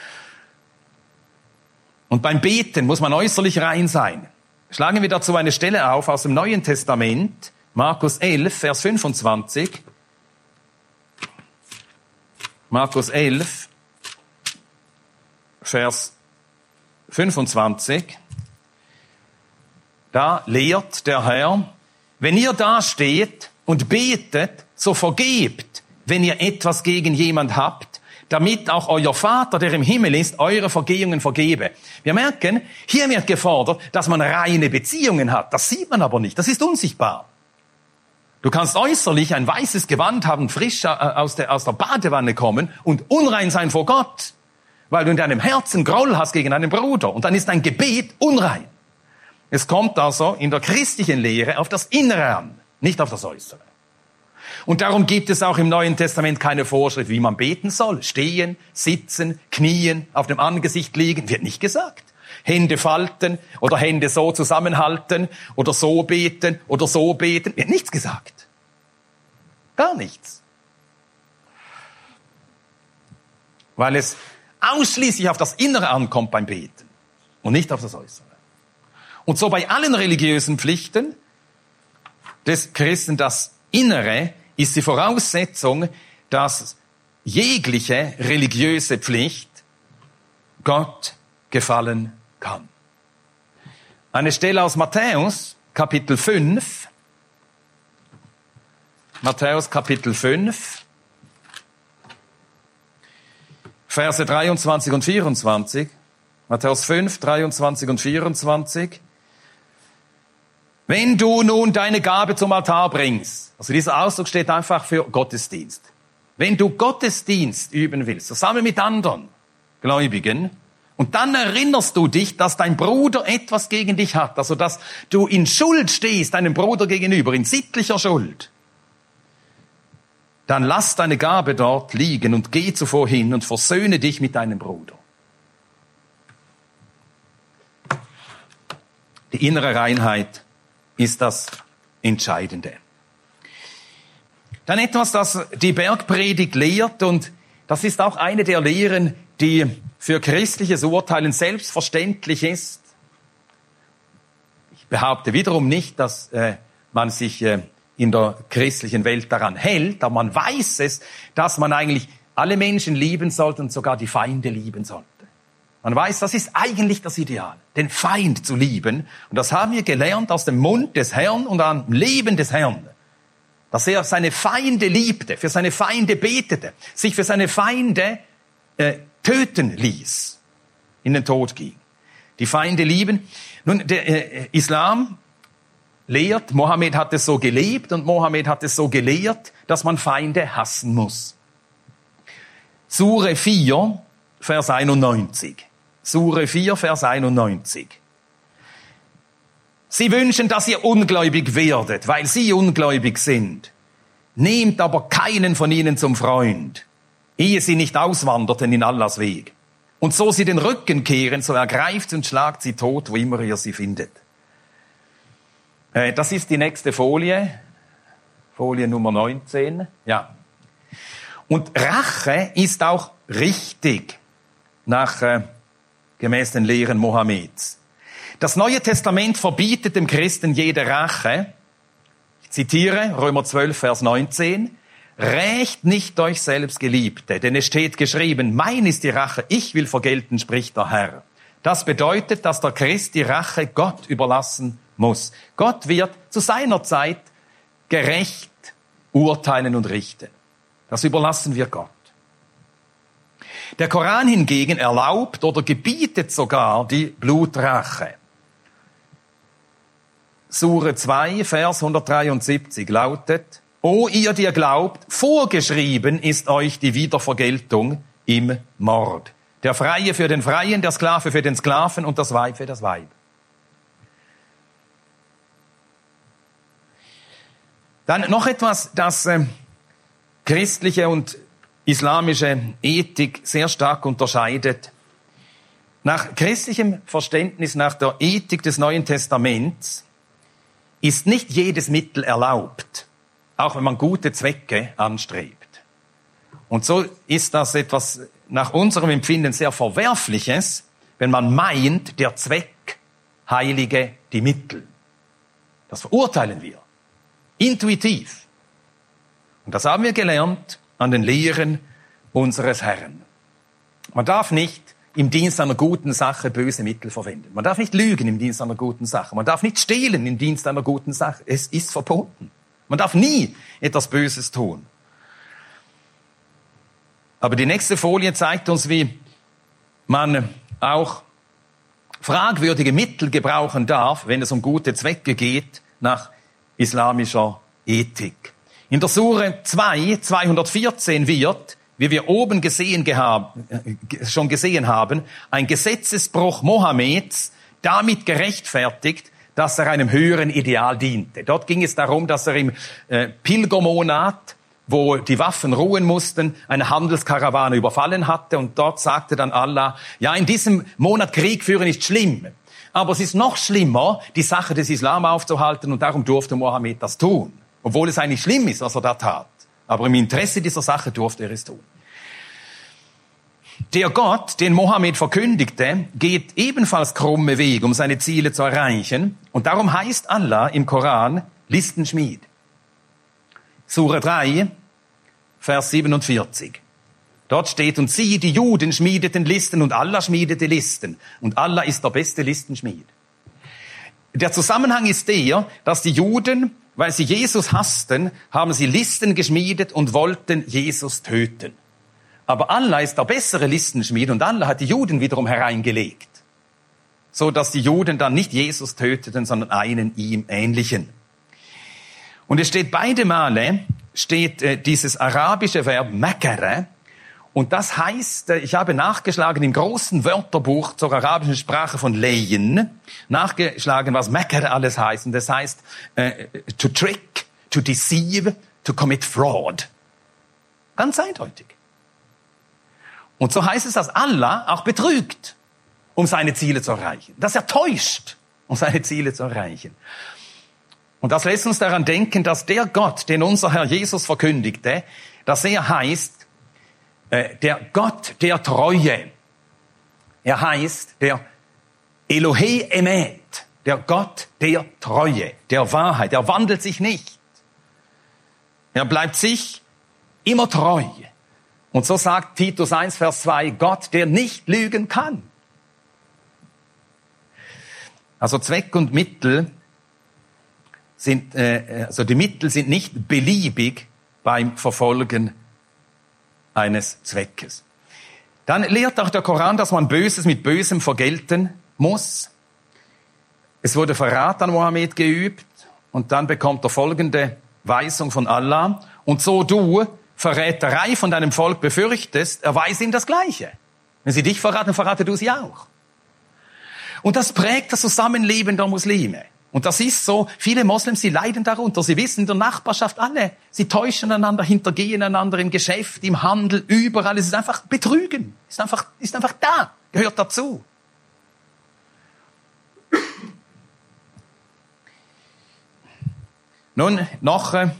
Und beim Beten muss man äußerlich rein sein. Schlagen wir dazu eine Stelle auf aus dem Neuen Testament, Markus elf, Vers fünfundzwanzig. Markus elf, Vers fünfundzwanzig. Da lehrt der Herr, wenn ihr da steht und betet, so vergebt, wenn ihr etwas gegen jemand habt, damit auch euer Vater, der im Himmel ist, eure Vergehungen vergebe. Wir merken, hier wird gefordert, dass man reine Beziehungen hat. Das sieht man aber nicht, das ist unsichtbar. Du kannst äußerlich ein weißes Gewand haben, frisch aus der, aus der Badewanne kommen und unrein sein vor Gott, weil du in deinem Herzen Groll hast gegen einen Bruder. Und dann ist dein Gebet unrein. Es kommt also in der christlichen Lehre auf das Innere an, nicht auf das Äußere. Und darum gibt es auch im Neuen Testament keine Vorschrift, wie man beten soll. Stehen, sitzen, knien, auf dem Angesicht liegen, wird nicht gesagt. Hände falten oder Hände so zusammenhalten oder so beten oder so beten, wird nichts gesagt. Gar nichts. Weil es ausschließlich auf das Innere ankommt beim Beten und nicht auf das Äußere. Und so bei allen religiösen Pflichten des Christen das Innere ist die Voraussetzung, dass jegliche religiöse Pflicht Gott gefallen kann. Eine Stelle aus Matthäus, Kapitel fünf. Matthäus, Kapitel fünf. Verse dreiundzwanzig und vierundzwanzig. Matthäus fünf, dreiundzwanzig und vierundzwanzig. Wenn du nun deine Gabe zum Altar bringst, also dieser Ausdruck steht einfach für Gottesdienst. Wenn du Gottesdienst üben willst, zusammen mit anderen Gläubigen, Und dann erinnerst du dich, dass dein Bruder etwas gegen dich hat, also dass du in Schuld stehst, deinem Bruder gegenüber, in sittlicher Schuld. Dann lass deine Gabe dort liegen und geh zuvor hin und versöhne dich mit deinem Bruder. Die innere Reinheit ist das Entscheidende. Dann etwas, das die Bergpredigt lehrt, und das ist auch eine der Lehren, die für christliches Urteilen selbstverständlich ist. Ich behaupte wiederum nicht, dass äh, man sich äh, in der christlichen Welt daran hält, aber man weiß es, dass man eigentlich alle Menschen lieben sollte und sogar die Feinde lieben sollte. Man weiß, das ist eigentlich das Ideal, den Feind zu lieben. Und das haben wir gelernt aus dem Mund des Herrn und am Leben des Herrn. Dass er seine Feinde liebte, für seine Feinde betete, sich für seine Feinde äh, töten ließ, in den Tod ging. Die Feinde lieben. Nun, der äh, Islam lehrt, Mohammed hat es so gelebt und Mohammed hat es so gelehrt, dass man Feinde hassen muss. Sure vier, Vers einundneunzig. Sure vier, Vers einundneunzig. Sie wünschen, dass ihr ungläubig werdet, weil sie ungläubig sind. Nehmt aber keinen von ihnen zum Freund, ehe sie nicht auswanderten in Allahs Weg. Und so sie den Rücken kehren, so ergreift und schlagt sie tot, wo immer ihr sie findet. Äh, das ist die nächste Folie. Folie Nummer neunzehn. Ja. Und Rache ist auch richtig, nach äh, gemäß den Lehren Mohammeds. Das Neue Testament verbietet dem Christen jede Rache. Ich zitiere Römer zwölf, Vers neunzehn. Rächt nicht euch selbst, Geliebte, denn es steht geschrieben, mein ist die Rache, ich will vergelten, spricht der Herr. Das bedeutet, dass der Christ die Rache Gott überlassen muss. Gott wird zu seiner Zeit gerecht urteilen und richten. Das überlassen wir Gott. Der Koran hingegen erlaubt oder gebietet sogar die Blutrache. Sure zwei, Vers hundertdreiundsiebzig lautet, O ihr, die ihr glaubt, vorgeschrieben ist euch die Wiedervergeltung im Mord. Der Freie für den Freien, der Sklave für den Sklaven und das Weib für das Weib. Dann noch etwas, das äh, christliche und islamische Ethik sehr stark unterscheidet. Nach christlichem Verständnis, nach der Ethik des Neuen Testaments, ist nicht jedes Mittel erlaubt, auch wenn man gute Zwecke anstrebt. Und so ist das etwas nach unserem Empfinden sehr Verwerfliches, wenn man meint, der Zweck heilige die Mittel. Das verurteilen wir. Intuitiv. Und das haben wir gelernt an den Lehren unseres Herrn. Man darf nicht im Dienst einer guten Sache böse Mittel verwenden. Man darf nicht lügen im Dienst einer guten Sache. Man darf nicht stehlen im Dienst einer guten Sache. Es ist verboten. Man darf nie etwas Böses tun. Aber die nächste Folie zeigt uns, wie man auch fragwürdige Mittel gebrauchen darf, wenn es um gute Zwecke geht, nach islamischer Ethik. In der Sure zwei, zweihundertvierzehn wird, wie wir oben gesehen gehab, schon gesehen haben, ein Gesetzesbruch Mohammeds damit gerechtfertigt, dass er einem höheren Ideal diente. Dort ging es darum, dass er im äh, Pilgermonat, wo die Waffen ruhen mussten, eine Handelskarawane überfallen hatte und dort sagte dann Allah, ja, in diesem Monat Krieg führen ist schlimm, aber es ist noch schlimmer, die Sache des Islam aufzuhalten und darum durfte Mohammed das tun, obwohl es eigentlich schlimm ist, was er da tat. Aber im Interesse dieser Sache durfte er es tun. Der Gott, den Mohammed verkündigte, geht ebenfalls krumme Wege, um seine Ziele zu erreichen. Und darum heißt Allah im Koran Listenschmied. Sure drei, Vers siebenundvierzig. Dort steht, und sie, die Juden, schmiedeten Listen und Allah schmiedete Listen. Und Allah ist der beste Listenschmied. Der Zusammenhang ist der, dass die Juden, weil sie Jesus hassten, haben sie Listen geschmiedet und wollten Jesus töten. Aber Allah ist der bessere Listenschmied und Allah hat die Juden wiederum hereingelegt, so dass die Juden dann nicht Jesus töteten, sondern einen ihm ähnlichen. Und es steht beide Male, steht äh, dieses arabische Verb makara Und das heißt, ich habe nachgeschlagen im großen Wörterbuch zur arabischen Sprache von Leyen, nachgeschlagen, was Mekr alles heißt. Und das heißt, äh, to trick, to deceive, to commit fraud. Ganz eindeutig. Und so heißt es, dass Allah auch betrügt, um seine Ziele zu erreichen. Dass er täuscht, um seine Ziele zu erreichen. Und das lässt uns daran denken, dass der Gott, den unser Herr Jesus verkündigte, dass er heißt, äh, der Gott der Treue. Er heißt der Elohe Emet, der Gott der Treue, der Wahrheit. Er wandelt sich nicht. Er bleibt sich immer treu. Und so sagt Titus eins, Vers zwei, Gott, der nicht lügen kann. Also Zweck und Mittel sind, äh, also die Mittel sind nicht beliebig beim Verfolgen eines Zweckes. Dann lehrt auch der Koran, dass man Böses mit Bösem vergelten muss. Es wurde Verrat an Mohammed geübt und dann bekommt er folgende Weisung von Allah. Und so du Verräterei von deinem Volk befürchtest, erweise ihm das Gleiche. Wenn sie dich verraten, verrate du sie auch. Und das prägt das Zusammenleben der Muslime. Und das ist so, viele Moslems, sie leiden darunter. Sie wissen in der Nachbarschaft alle, sie täuschen einander, hintergehen einander im Geschäft, im Handel, überall. Es ist einfach Betrügen. Es ist einfach, ist einfach da. Gehört dazu. Nun, noch äh,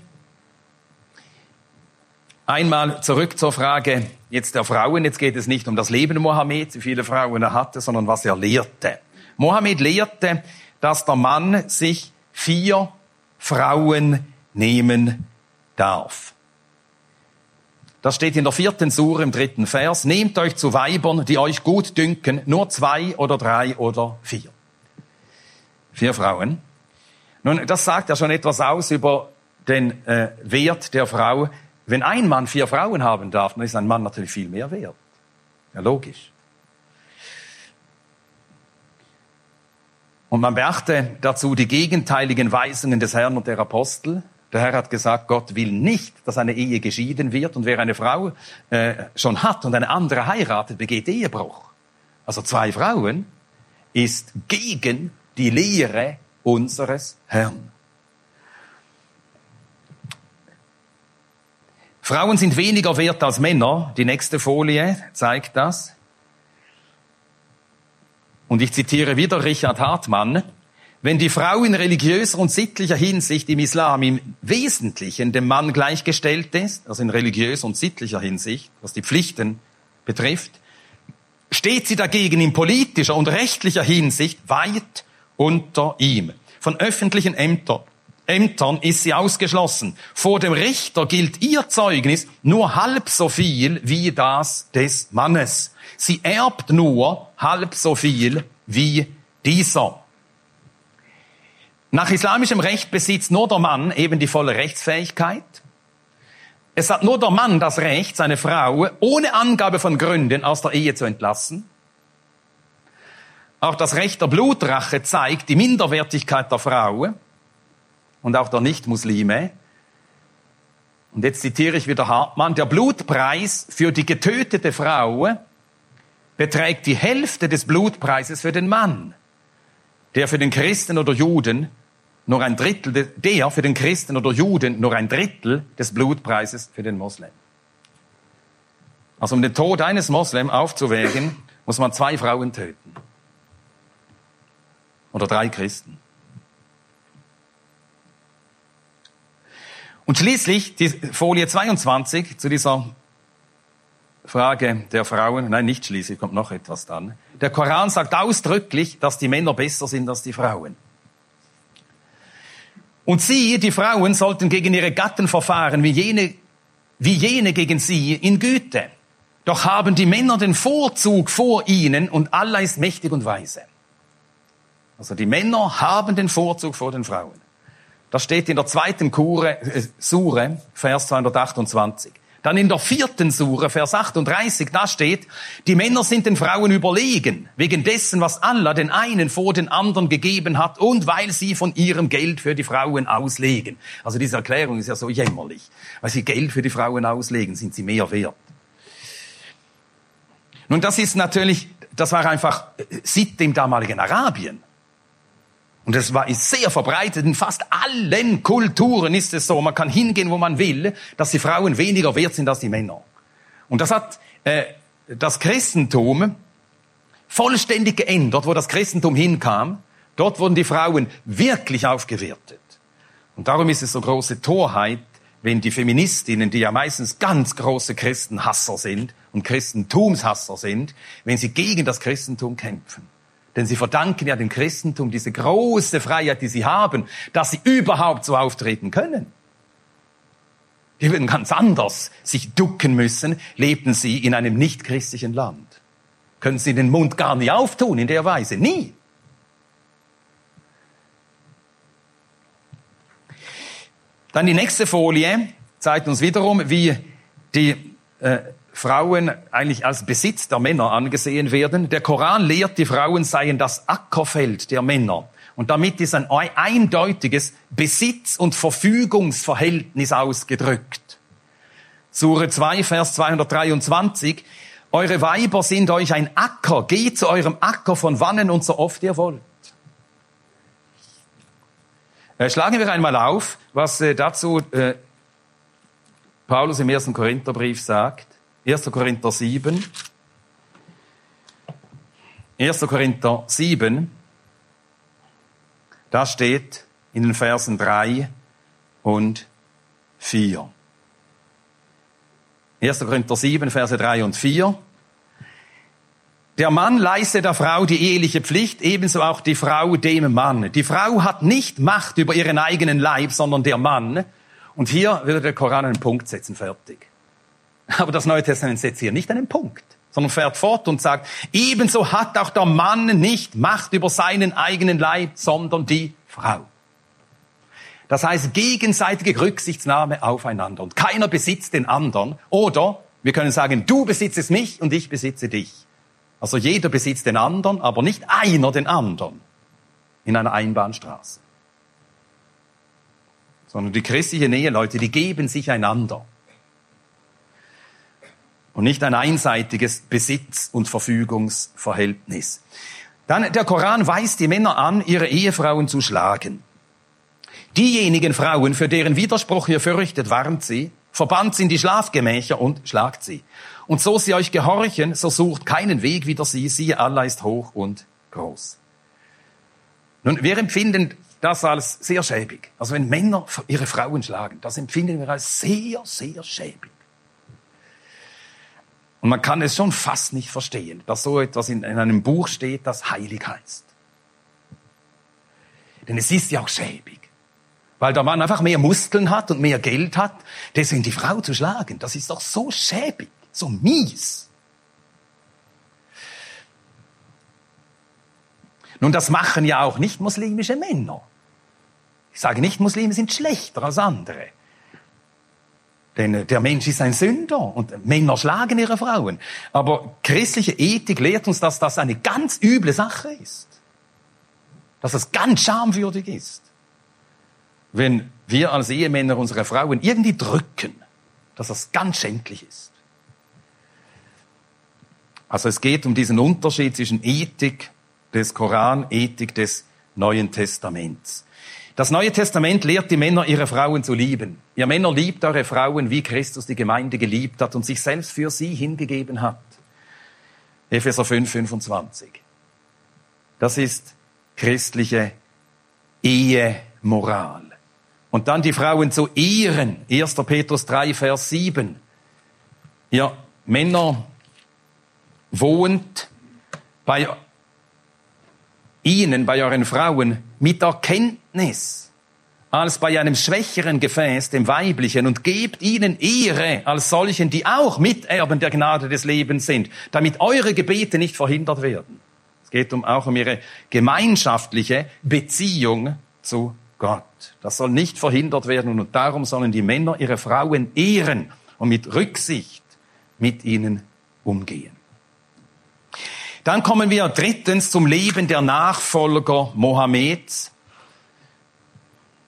einmal zurück zur Frage jetzt der Frauen. Jetzt geht es nicht um das Leben Mohammeds, wie viele Frauen er hatte, sondern was er lehrte. Mohammed lehrte, dass der Mann sich vier Frauen nehmen darf. Das steht in der vierten Sure im dritten Vers. Nehmt euch zu Weibern, die euch gut dünken, nur zwei oder drei oder vier. Vier Frauen. Nun, das sagt ja schon etwas aus über den äh, Wert der Frau. Wenn ein Mann vier Frauen haben darf, dann ist ein Mann natürlich viel mehr wert. Ja, logisch. Und man beachte dazu die gegenteiligen Weisungen des Herrn und der Apostel. Der Herr hat gesagt, Gott will nicht, dass eine Ehe geschieden wird. Und wer eine Frau äh, schon hat und eine andere heiratet, begeht Ehebruch. Also zwei Frauen ist gegen die Lehre unseres Herrn. Frauen sind weniger wert als Männer. Die nächste Folie zeigt das. Und ich zitiere wieder Richard Hartmann. Wenn die Frau in religiöser und sittlicher Hinsicht im Islam im Wesentlichen dem Mann gleichgestellt ist, also in religiöser und sittlicher Hinsicht, was die Pflichten betrifft, steht sie dagegen in politischer und rechtlicher Hinsicht weit unter ihm. Von öffentlichen Ämtern, Ämtern ist sie ausgeschlossen. Vor dem Richter gilt ihr Zeugnis nur halb so viel wie das des Mannes. Sie erbt nur halb so viel wie dieser. Nach islamischem Recht besitzt nur der Mann eben die volle Rechtsfähigkeit. Es hat nur der Mann das Recht, seine Frau ohne Angabe von Gründen aus der Ehe zu entlassen. Auch das Recht der Blutrache zeigt die Minderwertigkeit der Frau und auch der Nichtmuslime. Und jetzt zitiere ich wieder Hartmann. Der Blutpreis für die getötete Frau beträgt die Hälfte des Blutpreises für den Mann, der für den Christen oder Juden nur ein Drittel, der für den Christen oder Juden nur ein Drittel des Blutpreises für den Moslem. Also um den Tod eines Moslem aufzuwägen, muss man zwei Frauen töten. Oder drei Christen. Und schließlich die Folie zweiundzwanzig zu dieser Frage der Frauen. Nein, nicht schließlich, kommt noch etwas dann. Der Koran sagt ausdrücklich, dass die Männer besser sind als die Frauen. Und sie, die Frauen, sollten gegen ihre Gatten verfahren, wie jene, wie jene gegen sie in Güte. Doch haben die Männer den Vorzug vor ihnen und Allah ist mächtig und weise. Also die Männer haben den Vorzug vor den Frauen. Das steht in der zweiten Kure, äh, Sure, Vers zweihundertachtundzwanzig. Dann in der vierten Sure, Vers achtunddreißig, da steht, die Männer sind den Frauen überlegen, wegen dessen, was Allah den einen vor den anderen gegeben hat und weil sie von ihrem Geld für die Frauen auslegen. Also diese Erklärung ist ja so jämmerlich. Weil sie Geld für die Frauen auslegen, sind sie mehr wert. Nun, das ist natürlich, das war einfach Sitte im damaligen Arabien. Und das war, ist sehr verbreitet. In fast allen Kulturen ist es so, man kann hingehen, wo man will, dass die Frauen weniger wert sind als die Männer. Und das hat äh, das Christentum vollständig geändert, wo das Christentum hinkam. Dort wurden die Frauen wirklich aufgewertet. Und darum ist es so große Torheit, wenn die Feministinnen, die ja meistens ganz große Christenhasser sind und Christentumshasser sind, wenn sie gegen das Christentum kämpfen. Denn sie verdanken ja dem Christentum diese große Freiheit, die sie haben, dass sie überhaupt so auftreten können. Die würden ganz anders sich ducken müssen, lebten sie in einem nicht-christlichen Land. Können sie den Mund gar nicht auftun in der Weise. Nie. Dann die nächste Folie zeigt uns wiederum, wie die äh, Frauen eigentlich als Besitz der Männer angesehen werden. Der Koran lehrt, die Frauen seien das Ackerfeld der Männer. Und damit ist ein eindeutiges Besitz- und Verfügungsverhältnis ausgedrückt. Sure zwei, Vers zweihundertdreiundzwanzig. Eure Weiber sind euch ein Acker. Geht zu eurem Acker von wannen und so oft ihr wollt. Äh, schlagen wir einmal auf, was äh, dazu äh, Paulus im ersten Korintherbrief sagt. erster Korinther sieben. erster Korinther sieben. Da steht in den Versen drei und vier. erster Korinther sieben, Verse drei und vier. Der Mann leistet der Frau die eheliche Pflicht, ebenso auch die Frau dem Mann. Die Frau hat nicht Macht über ihren eigenen Leib, sondern der Mann. Und hier würde der Koran einen Punkt setzen, fertig. Aber das Neue Testament setzt hier nicht einen Punkt, sondern fährt fort und sagt, ebenso hat auch der Mann nicht Macht über seinen eigenen Leib, sondern die Frau. Das heißt, gegenseitige Rücksichtnahme aufeinander. Und keiner besitzt den anderen. Oder wir können sagen, du besitzest mich und ich besitze dich. Also jeder besitzt den anderen, aber nicht einer den anderen in einer Einbahnstraße. Sondern die christlichen Eheleute, die geben sich einander. Und nicht ein einseitiges Besitz- und Verfügungsverhältnis. Dann, der Koran weist die Männer an, ihre Ehefrauen zu schlagen. Diejenigen Frauen, für deren Widerspruch ihr fürchtet, warnt sie, verbannt sie in die Schlafgemächer und schlagt sie. Und so sie euch gehorchen, so sucht keinen Weg wider sie, siehe, Allah ist hoch und groß. Nun, wir empfinden das als sehr schäbig. Also wenn Männer ihre Frauen schlagen, das empfinden wir als sehr, sehr schäbig. Und man kann es schon fast nicht verstehen, dass so etwas in, in einem Buch steht, das heilig heißt. Denn es ist ja auch schäbig. Weil der Mann einfach mehr Muskeln hat und mehr Geld hat. Deswegen die Frau zu schlagen, das ist doch so schäbig, so mies. Nun, das machen ja auch nicht muslimische Männer. Ich sage nicht, Muslime sind schlechter als andere. Denn der Mensch ist ein Sünder und Männer schlagen ihre Frauen. Aber christliche Ethik lehrt uns, dass das eine ganz üble Sache ist. Dass es ganz schamwürdig ist. Wenn wir als Ehemänner unsere Frauen irgendwie drücken, dass das ganz schändlich ist. Also es geht um diesen Unterschied zwischen Ethik des Koran, Ethik des Neuen Testaments. Das Neue Testament lehrt die Männer, ihre Frauen zu lieben. Ihr Männer, liebt eure Frauen, wie Christus die Gemeinde geliebt hat und sich selbst für sie hingegeben hat. Epheser fünf, fünfundzwanzig. Das ist christliche Ehemoral. Und dann die Frauen zu ehren. erster Petrus drei, Vers sieben. Ihr Männer, wohnt bei ihnen, bei euren Frauen, mit Erkenntnis, als bei einem schwächeren Gefäß, dem weiblichen, und gebt ihnen Ehre als solchen, die auch Miterben der Gnade des Lebens sind, damit eure Gebete nicht verhindert werden. Es geht um, auch um ihre gemeinschaftliche Beziehung zu Gott. Das soll nicht verhindert werden und darum sollen die Männer ihre Frauen ehren und mit Rücksicht mit ihnen umgehen. Dann kommen wir drittens zum Leben der Nachfolger Mohammeds.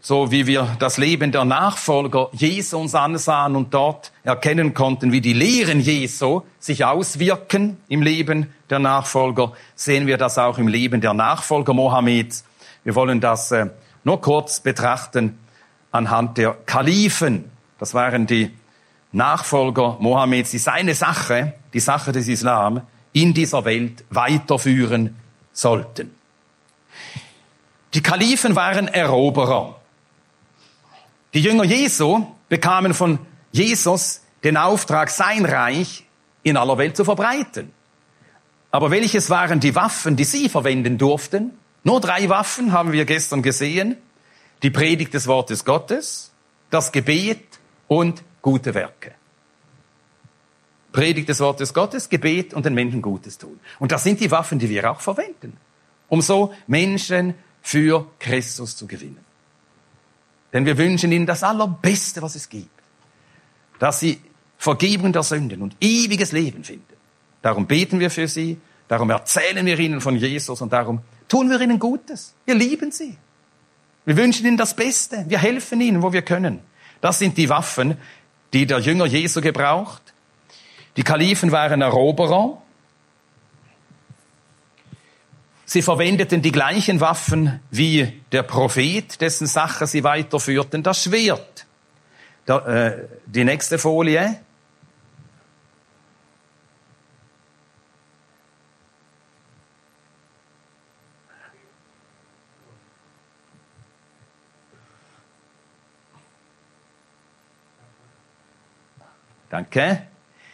so wie wir das Leben der Nachfolger Jesu uns ansahen und dort erkennen konnten, wie die Lehren Jesu sich auswirken im Leben der Nachfolger, sehen wir das auch im Leben der Nachfolger Mohammeds. Wir wollen das äh, nur kurz betrachten anhand der Kalifen. Das waren die Nachfolger Mohammeds, die seine Sache, die Sache des Islam, in dieser Welt weiterführen sollten. Die Kalifen waren Eroberer. Die Jünger Jesu bekamen von Jesus den Auftrag, sein Reich in aller Welt zu verbreiten. Aber welches waren die Waffen, die sie verwenden durften? Nur drei Waffen haben wir gestern gesehen. Die Predigt des Wortes Gottes, das Gebet und gute Werke. Predigt des Wortes Gottes, Gebet und den Menschen Gutes tun. Und das sind die Waffen, die wir auch verwenden, um so Menschen für Christus zu gewinnen. Denn wir wünschen ihnen das Allerbeste, was es gibt. Dass sie Vergebung der Sünden und ewiges Leben finden. Darum beten wir für sie, darum erzählen wir ihnen von Jesus und darum tun wir ihnen Gutes. Wir lieben sie. Wir wünschen ihnen das Beste. Wir helfen ihnen, wo wir können. Das sind die Waffen, die der Jünger Jesu gebraucht. Die Kalifen waren Eroberer. Sie verwendeten die gleichen Waffen wie der Prophet, dessen Sache sie weiterführten, das Schwert. Da, äh, die nächste Folie. Danke.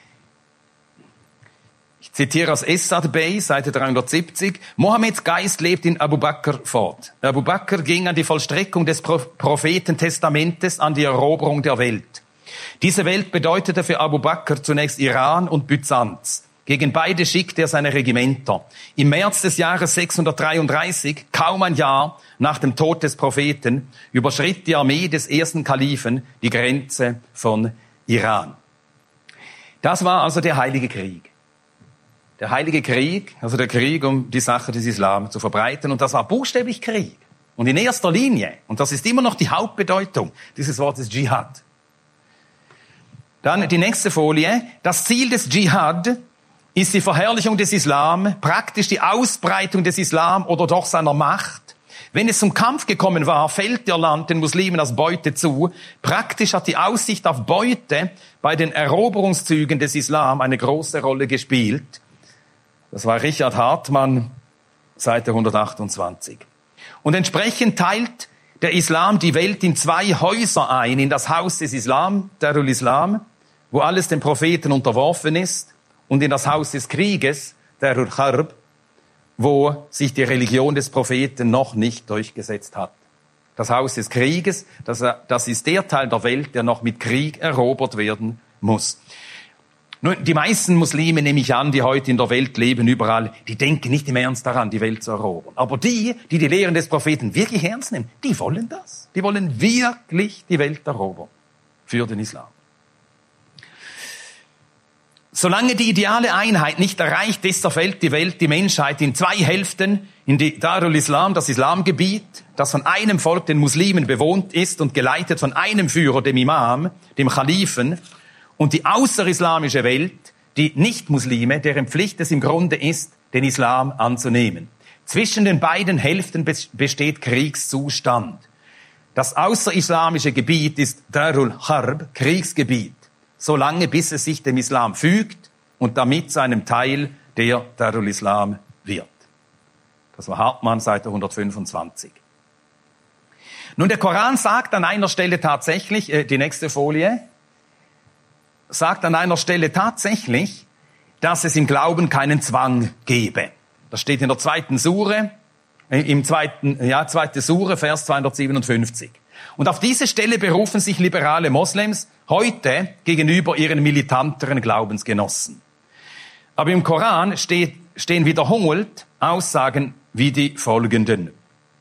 Ich zitiere aus Essad Bey, Seite dreihundertsiebzig. Mohammeds Geist lebt in Abu Bakr fort. Abu Bakr ging an die Vollstreckung des Prophetentestamentes, an die Eroberung der Welt. Diese Welt bedeutete für Abu Bakr zunächst Iran und Byzanz. Gegen beide schickte er seine Regimenter. Im März des Jahres sechshundertdreiunddreißig, kaum ein Jahr nach dem Tod des Propheten, überschritt die Armee des ersten Kalifen die Grenze von Iran. Das war also der Heilige Krieg. Der Heilige Krieg, also der Krieg, um die Sache des Islam zu verbreiten. Und das war buchstäblich Krieg. Und in erster Linie, und das ist immer noch die Hauptbedeutung dieses Wortes Dschihad. Dann die nächste Folie. Das Ziel des Dschihad ist die Verherrlichung des Islam, praktisch die Ausbreitung des Islam oder doch seiner Macht. Wenn es zum Kampf gekommen war, fällt der Land den Muslimen als Beute zu. Praktisch hat die Aussicht auf Beute bei den Eroberungszügen des Islam eine große Rolle gespielt. Das war Richard Hartmann, Seite hundertachtundzwanzig. Und entsprechend teilt der Islam die Welt in zwei Häuser ein. In das Haus des Islam, Darul Islam, wo alles dem Propheten unterworfen ist. Und in das Haus des Krieges, Darul Harb, wo sich die Religion des Propheten noch nicht durchgesetzt hat. Das Haus des Krieges, das, das ist der Teil der Welt, der noch mit Krieg erobert werden muss. Nun, die meisten Muslime, nehme ich an, die heute in der Welt leben, überall, die denken nicht im Ernst daran, die Welt zu erobern. Aber die, die die Lehren des Propheten wirklich ernst nehmen, die wollen das. Die wollen wirklich die Welt erobern für den Islam. Solange die ideale Einheit nicht erreicht ist, zerfällt die Welt, die Menschheit in zwei Hälften, in die Darul Islam, das Islamgebiet, das von einem Volk, den Muslimen, bewohnt ist und geleitet von einem Führer, dem Imam, dem Khalifen, und die außerislamische Welt, die Nicht-Muslime, deren Pflicht es im Grunde ist, den Islam anzunehmen. Zwischen den beiden Hälften besteht Kriegszustand. Das außerislamische Gebiet ist Darul Harb, Kriegsgebiet, solange bis es sich dem Islam fügt und damit zu einem Teil der Darul Islam wird. Das war Hartmann, Seite hundertfünfundzwanzig. Nun, der Koran sagt an einer Stelle tatsächlich, äh, die nächste Folie, sagt an einer Stelle tatsächlich, dass es im Glauben keinen Zwang gebe. Das steht in der zweiten Sure, äh, im zweiten, ja, zweite Sure, Vers zweihundertsiebenundfünfzig. Und auf diese Stelle berufen sich liberale Moslems heute gegenüber ihren militanteren Glaubensgenossen. Aber im Koran steht, stehen wiederholt Aussagen wie die folgenden.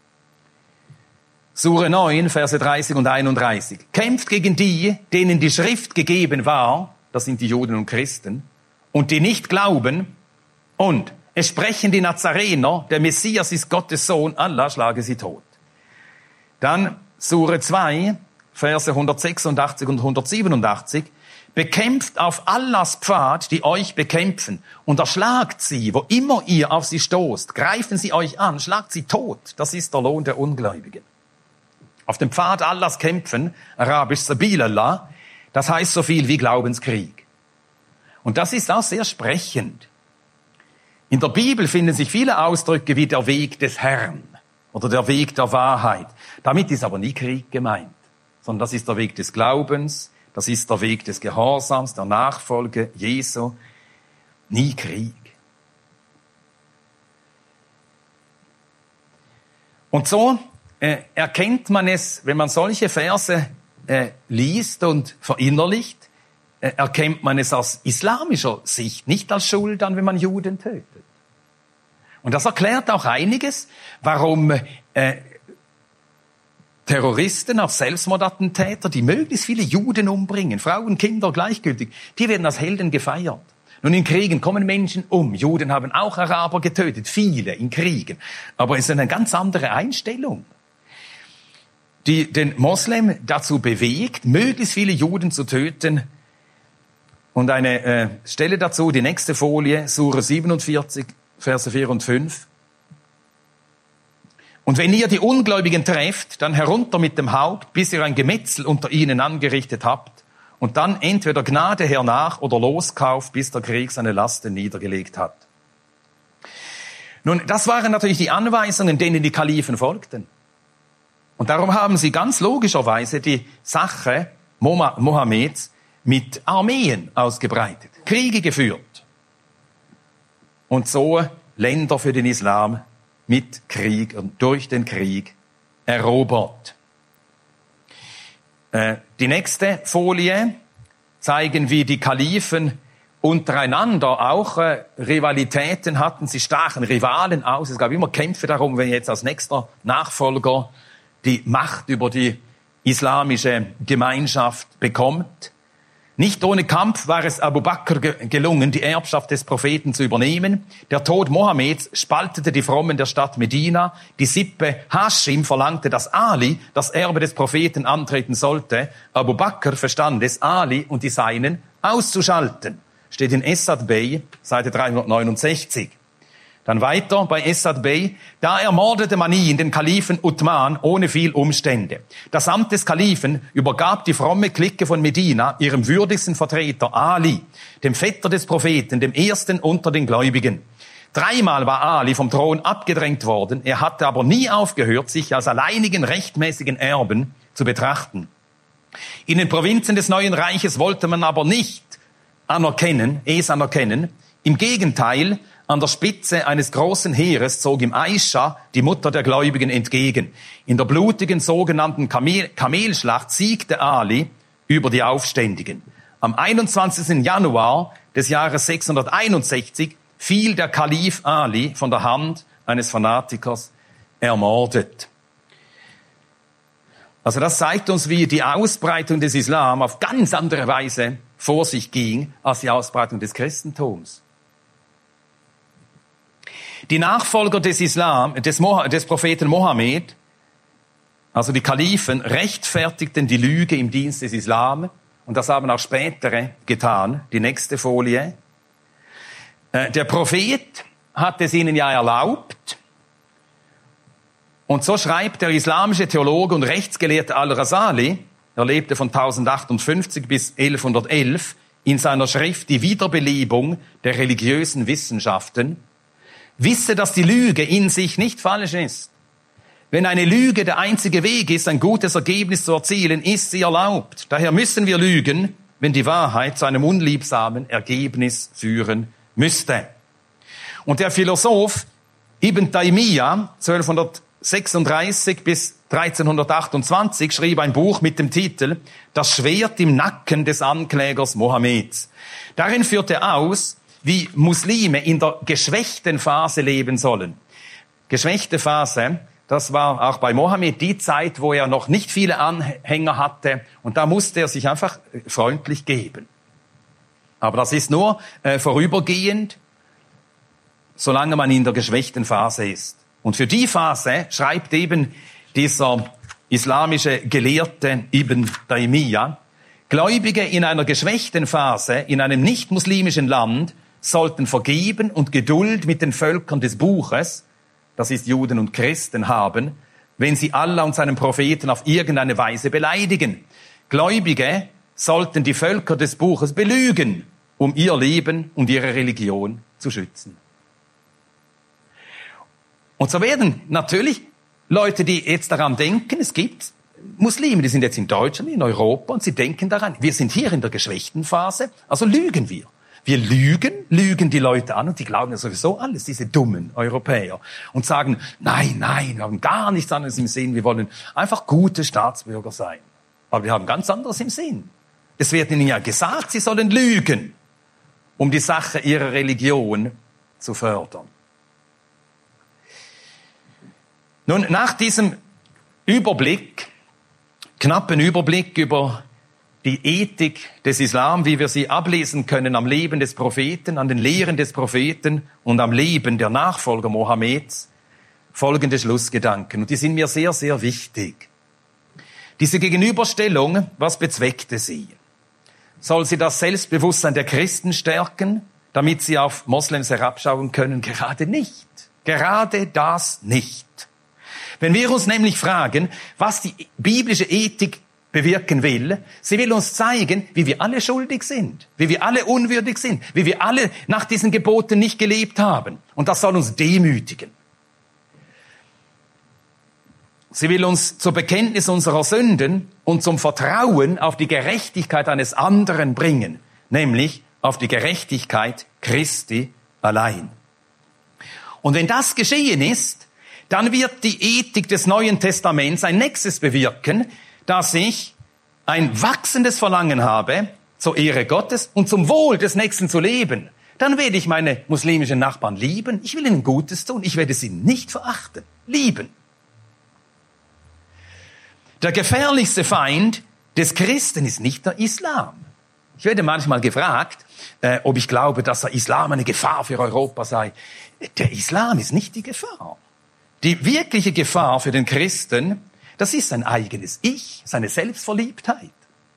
Sure neun, Verse dreißig und einunddreißig. Kämpft gegen die, denen die Schrift gegeben war, das sind die Juden und Christen, und die nicht glauben, und es sprechen die Nazarener, der Messias ist Gottes Sohn, Allah schlage sie tot. Dann Sure zwei, Verse hundertsechsundachtzig und hundertsiebenundachtzig, bekämpft auf Allahs Pfad, die euch bekämpfen, und erschlagt sie, wo immer ihr auf sie stoßt. Greifen sie euch an, schlagt sie tot. Das ist der Lohn der Ungläubigen. Auf dem Pfad Allahs kämpfen, arabisch Sabil Allah, das heißt so viel wie Glaubenskrieg. Und das ist auch sehr sprechend. In der Bibel finden sich viele Ausdrücke wie der Weg des Herrn oder der Weg der Wahrheit. Damit ist aber nie Krieg gemeint, sondern das ist der Weg des Glaubens, das ist der Weg des Gehorsams, der Nachfolge Jesu. Nie Krieg. Und so äh, erkennt man es, wenn man solche Verse äh, liest und verinnerlicht, äh, erkennt man es aus islamischer Sicht, nicht als Schuld an, wenn man Juden tötet. Und das erklärt auch einiges, warum äh, Terroristen, auch Selbstmordattentäter, die möglichst viele Juden umbringen, Frauen, Kinder gleichgültig, die werden als Helden gefeiert. Nun, in Kriegen kommen Menschen um. Juden haben auch Araber getötet, viele in Kriegen. Aber es ist eine ganz andere Einstellung, die den Moslem dazu bewegt, möglichst viele Juden zu töten. Und eine äh, Stelle dazu, die nächste Folie, Sure siebenundvierzig, Verse vier und fünf. Und wenn ihr die Ungläubigen trefft, dann herunter mit dem Haupt, bis ihr ein Gemetzel unter ihnen angerichtet habt, und dann entweder Gnade hernach oder Loskauf, bis der Krieg seine Lasten niedergelegt hat. Nun, das waren natürlich die Anweisungen, denen die Kalifen folgten. Und darum haben sie ganz logischerweise die Sache Mohammeds mit Armeen ausgebreitet, Kriege geführt. Und so Länder für den Islam mit Krieg und durch den Krieg erobert. Äh, die nächste Folie zeigen, wie die Kalifen untereinander auch äh, Rivalitäten hatten. Sie stachen Rivalen aus. Es gab immer Kämpfe darum, wer jetzt als nächster Nachfolger die Macht über die islamische Gemeinschaft bekommt. Nicht ohne Kampf war es Abu Bakr gelungen, die Erbschaft des Propheten zu übernehmen. Der Tod Mohammeds spaltete die Frommen der Stadt Medina. Die Sippe Hashim verlangte, dass Ali das Erbe des Propheten antreten sollte. Abu Bakr verstand es, Ali und die Seinen auszuschalten. Steht in Esad Bey, Seite dreihundertneunundsechzig. Dann weiter bei Esad Bey. Da ermordete man ihn, den Kalifen Uthman, ohne viel Umstände. Das Amt des Kalifen übergab die fromme Clique von Medina ihrem würdigsten Vertreter Ali, dem Vetter des Propheten, dem ersten unter den Gläubigen. Dreimal war Ali vom Thron abgedrängt worden. Er hatte aber nie aufgehört, sich als alleinigen rechtmäßigen Erben zu betrachten. In den Provinzen des neuen Reiches wollte man aber nicht anerkennen, es anerkennen. Im Gegenteil, an der Spitze eines großen Heeres zog ihm Aischa, die Mutter der Gläubigen, entgegen. In der blutigen sogenannten Kamel- Kamelschlacht siegte Ali über die Aufständigen. Am einundzwanzigsten Januar des Jahres sechshunderteinundsechzig fiel der Kalif Ali von der Hand eines Fanatikers ermordet. Also das zeigt uns, wie die Ausbreitung des Islam auf ganz andere Weise vor sich ging als die Ausbreitung des Christentums. Die Nachfolger des Islam, des, Mo- des Propheten Mohammed, also die Kalifen, rechtfertigten die Lüge im Dienst des Islam. Und das haben auch spätere getan. Die nächste Folie. Äh, der Prophet hat es ihnen ja erlaubt. Und so schreibt der islamische Theologe und Rechtsgelehrte Al-Rasali, er lebte von tausendachthundertfünfzig bis elfhundertelf, in seiner Schrift Die Wiederbelebung der religiösen Wissenschaften, wisse, dass die Lüge in sich nicht falsch ist. Wenn eine Lüge der einzige Weg ist, ein gutes Ergebnis zu erzielen, ist sie erlaubt. Daher müssen wir lügen, wenn die Wahrheit zu einem unliebsamen Ergebnis führen müsste. Und der Philosoph Ibn Taymiyyah, zwölfhundertsechsunddreißig bis dreizehnhundertachtundzwanzig, schrieb ein Buch mit dem Titel Das Schwert im Nacken des Anklägers Mohammeds. Darin führt er aus, wie Muslime in der geschwächten Phase leben sollen. Geschwächte Phase, das war auch bei Mohammed die Zeit, wo er noch nicht viele Anhänger hatte, und da musste er sich einfach freundlich geben. Aber das ist nur äh, vorübergehend, solange man in der geschwächten Phase ist. Und für die Phase schreibt eben dieser islamische Gelehrte Ibn Taymiyyah, Gläubige in einer geschwächten Phase in einem nicht-muslimischen Land sollten vergeben und Geduld mit den Völkern des Buches, das ist Juden und Christen, haben, wenn sie Allah und seinen Propheten auf irgendeine Weise beleidigen. Gläubige sollten die Völker des Buches belügen, um ihr Leben und ihre Religion zu schützen. Und so werden natürlich Leute, die jetzt daran denken, es gibt Muslime, die sind jetzt in Deutschland, in Europa, und sie denken daran, wir sind hier in der geschwächten Phase, also lügen wir. Wir lügen, lügen die Leute an und die glauben ja sowieso alles, diese dummen Europäer. Und sagen, nein, nein, wir haben gar nichts anderes im Sinn, wir wollen einfach gute Staatsbürger sein. Aber wir haben ganz anderes im Sinn. Es wird ihnen ja gesagt, sie sollen lügen, um die Sache ihrer Religion zu fördern. Nun, nach diesem Überblick, knappen Überblick über die Ethik des Islam, wie wir sie ablesen können am Leben des Propheten, an den Lehren des Propheten und am Leben der Nachfolger Mohammeds, folgende Schlussgedanken. Und die sind mir sehr, sehr wichtig. Diese Gegenüberstellung, was bezweckte sie? Soll sie das Selbstbewusstsein der Christen stärken, damit sie auf Moslems herabschauen können? Gerade nicht. Gerade das nicht. Wenn wir uns nämlich fragen, was die biblische Ethik bewirken will, sie will uns zeigen, wie wir alle schuldig sind, wie wir alle unwürdig sind, wie wir alle nach diesen Geboten nicht gelebt haben. Und das soll uns demütigen. Sie will uns zur Bekenntnis unserer Sünden und zum Vertrauen auf die Gerechtigkeit eines anderen bringen, nämlich auf die Gerechtigkeit Christi allein. Und wenn das geschehen ist, dann wird die Ethik des Neuen Testaments ein nächstes bewirken, dass ich ein wachsendes Verlangen habe, zur Ehre Gottes und zum Wohl des Nächsten zu leben. Dann werde ich meine muslimischen Nachbarn lieben. Ich will ihnen Gutes tun. Ich werde sie nicht verachten. Lieben. Der gefährlichste Feind des Christen ist nicht der Islam. Ich werde manchmal gefragt, äh, ob ich glaube, dass der Islam eine Gefahr für Europa sei. Der Islam ist nicht die Gefahr. Die wirkliche Gefahr für den Christen, das ist sein eigenes Ich, seine Selbstverliebtheit.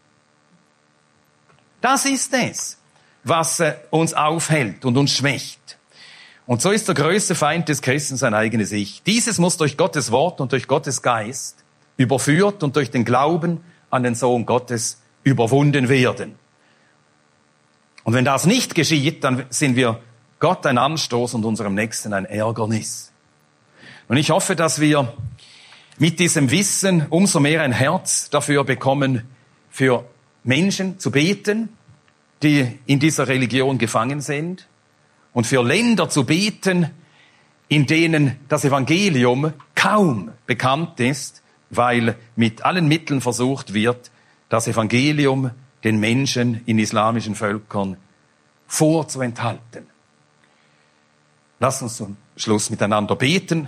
Das ist es, was äh, uns aufhält und uns schwächt. Und so ist der größte Feind des Christen sein eigenes Ich. Dieses muss durch Gottes Wort und durch Gottes Geist überführt und durch den Glauben an den Sohn Gottes überwunden werden. Und wenn das nicht geschieht, dann sind wir Gott ein Anstoß und unserem Nächsten ein Ärgernis. Und ich hoffe, dass wir mit diesem Wissen umso mehr ein Herz dafür bekommen, für Menschen zu beten, die in dieser Religion gefangen sind, und für Länder zu beten, in denen das Evangelium kaum bekannt ist, weil mit allen Mitteln versucht wird, das Evangelium den Menschen in islamischen Völkern vorzuenthalten. Lass uns zum Schluss miteinander beten.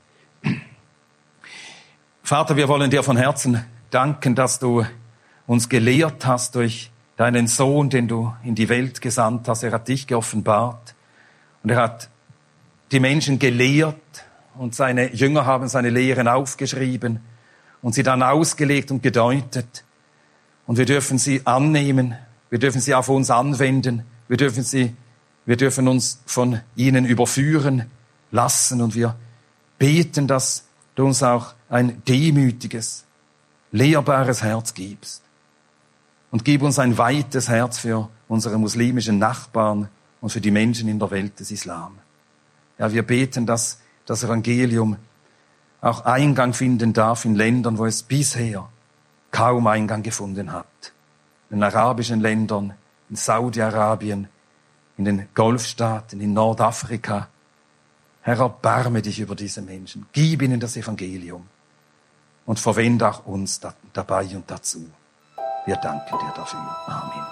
Vater, wir wollen dir von Herzen danken, dass du uns gelehrt hast durch deinen Sohn, den du in die Welt gesandt hast. Er hat dich geoffenbart und er hat die Menschen gelehrt und seine Jünger haben seine Lehren aufgeschrieben und sie dann ausgelegt und gedeutet. Und wir dürfen sie annehmen, wir dürfen sie auf uns anwenden, wir dürfen sie, wir dürfen uns von ihnen überführen lassen. Und wir beten, dass du uns auch ein demütiges, lehrbares Herz gibst. Und gib uns ein weites Herz für unsere muslimischen Nachbarn und für die Menschen in der Welt des Islam. Ja, wir beten, dass das Evangelium auch Eingang finden darf in Ländern, wo es bisher kaum Eingang gefunden hat. In den arabischen Ländern, in Saudi-Arabien, in den Golfstaaten, in Nordafrika. Herr, erbarme dich über diese Menschen. Gib ihnen das Evangelium und verwende auch uns da, dabei und dazu. Wir danken dir dafür. Amen.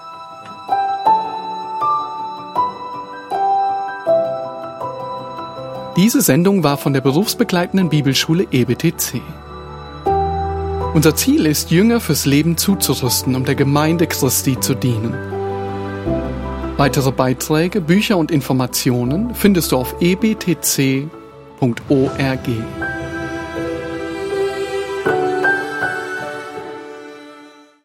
Diese Sendung war von der berufsbegleitenden Bibelschule E B T C. Unser Ziel ist, Jünger fürs Leben zuzurüsten, um der Gemeinde Christi zu dienen. Weitere Beiträge, Bücher und Informationen findest du auf e b t c punkt org.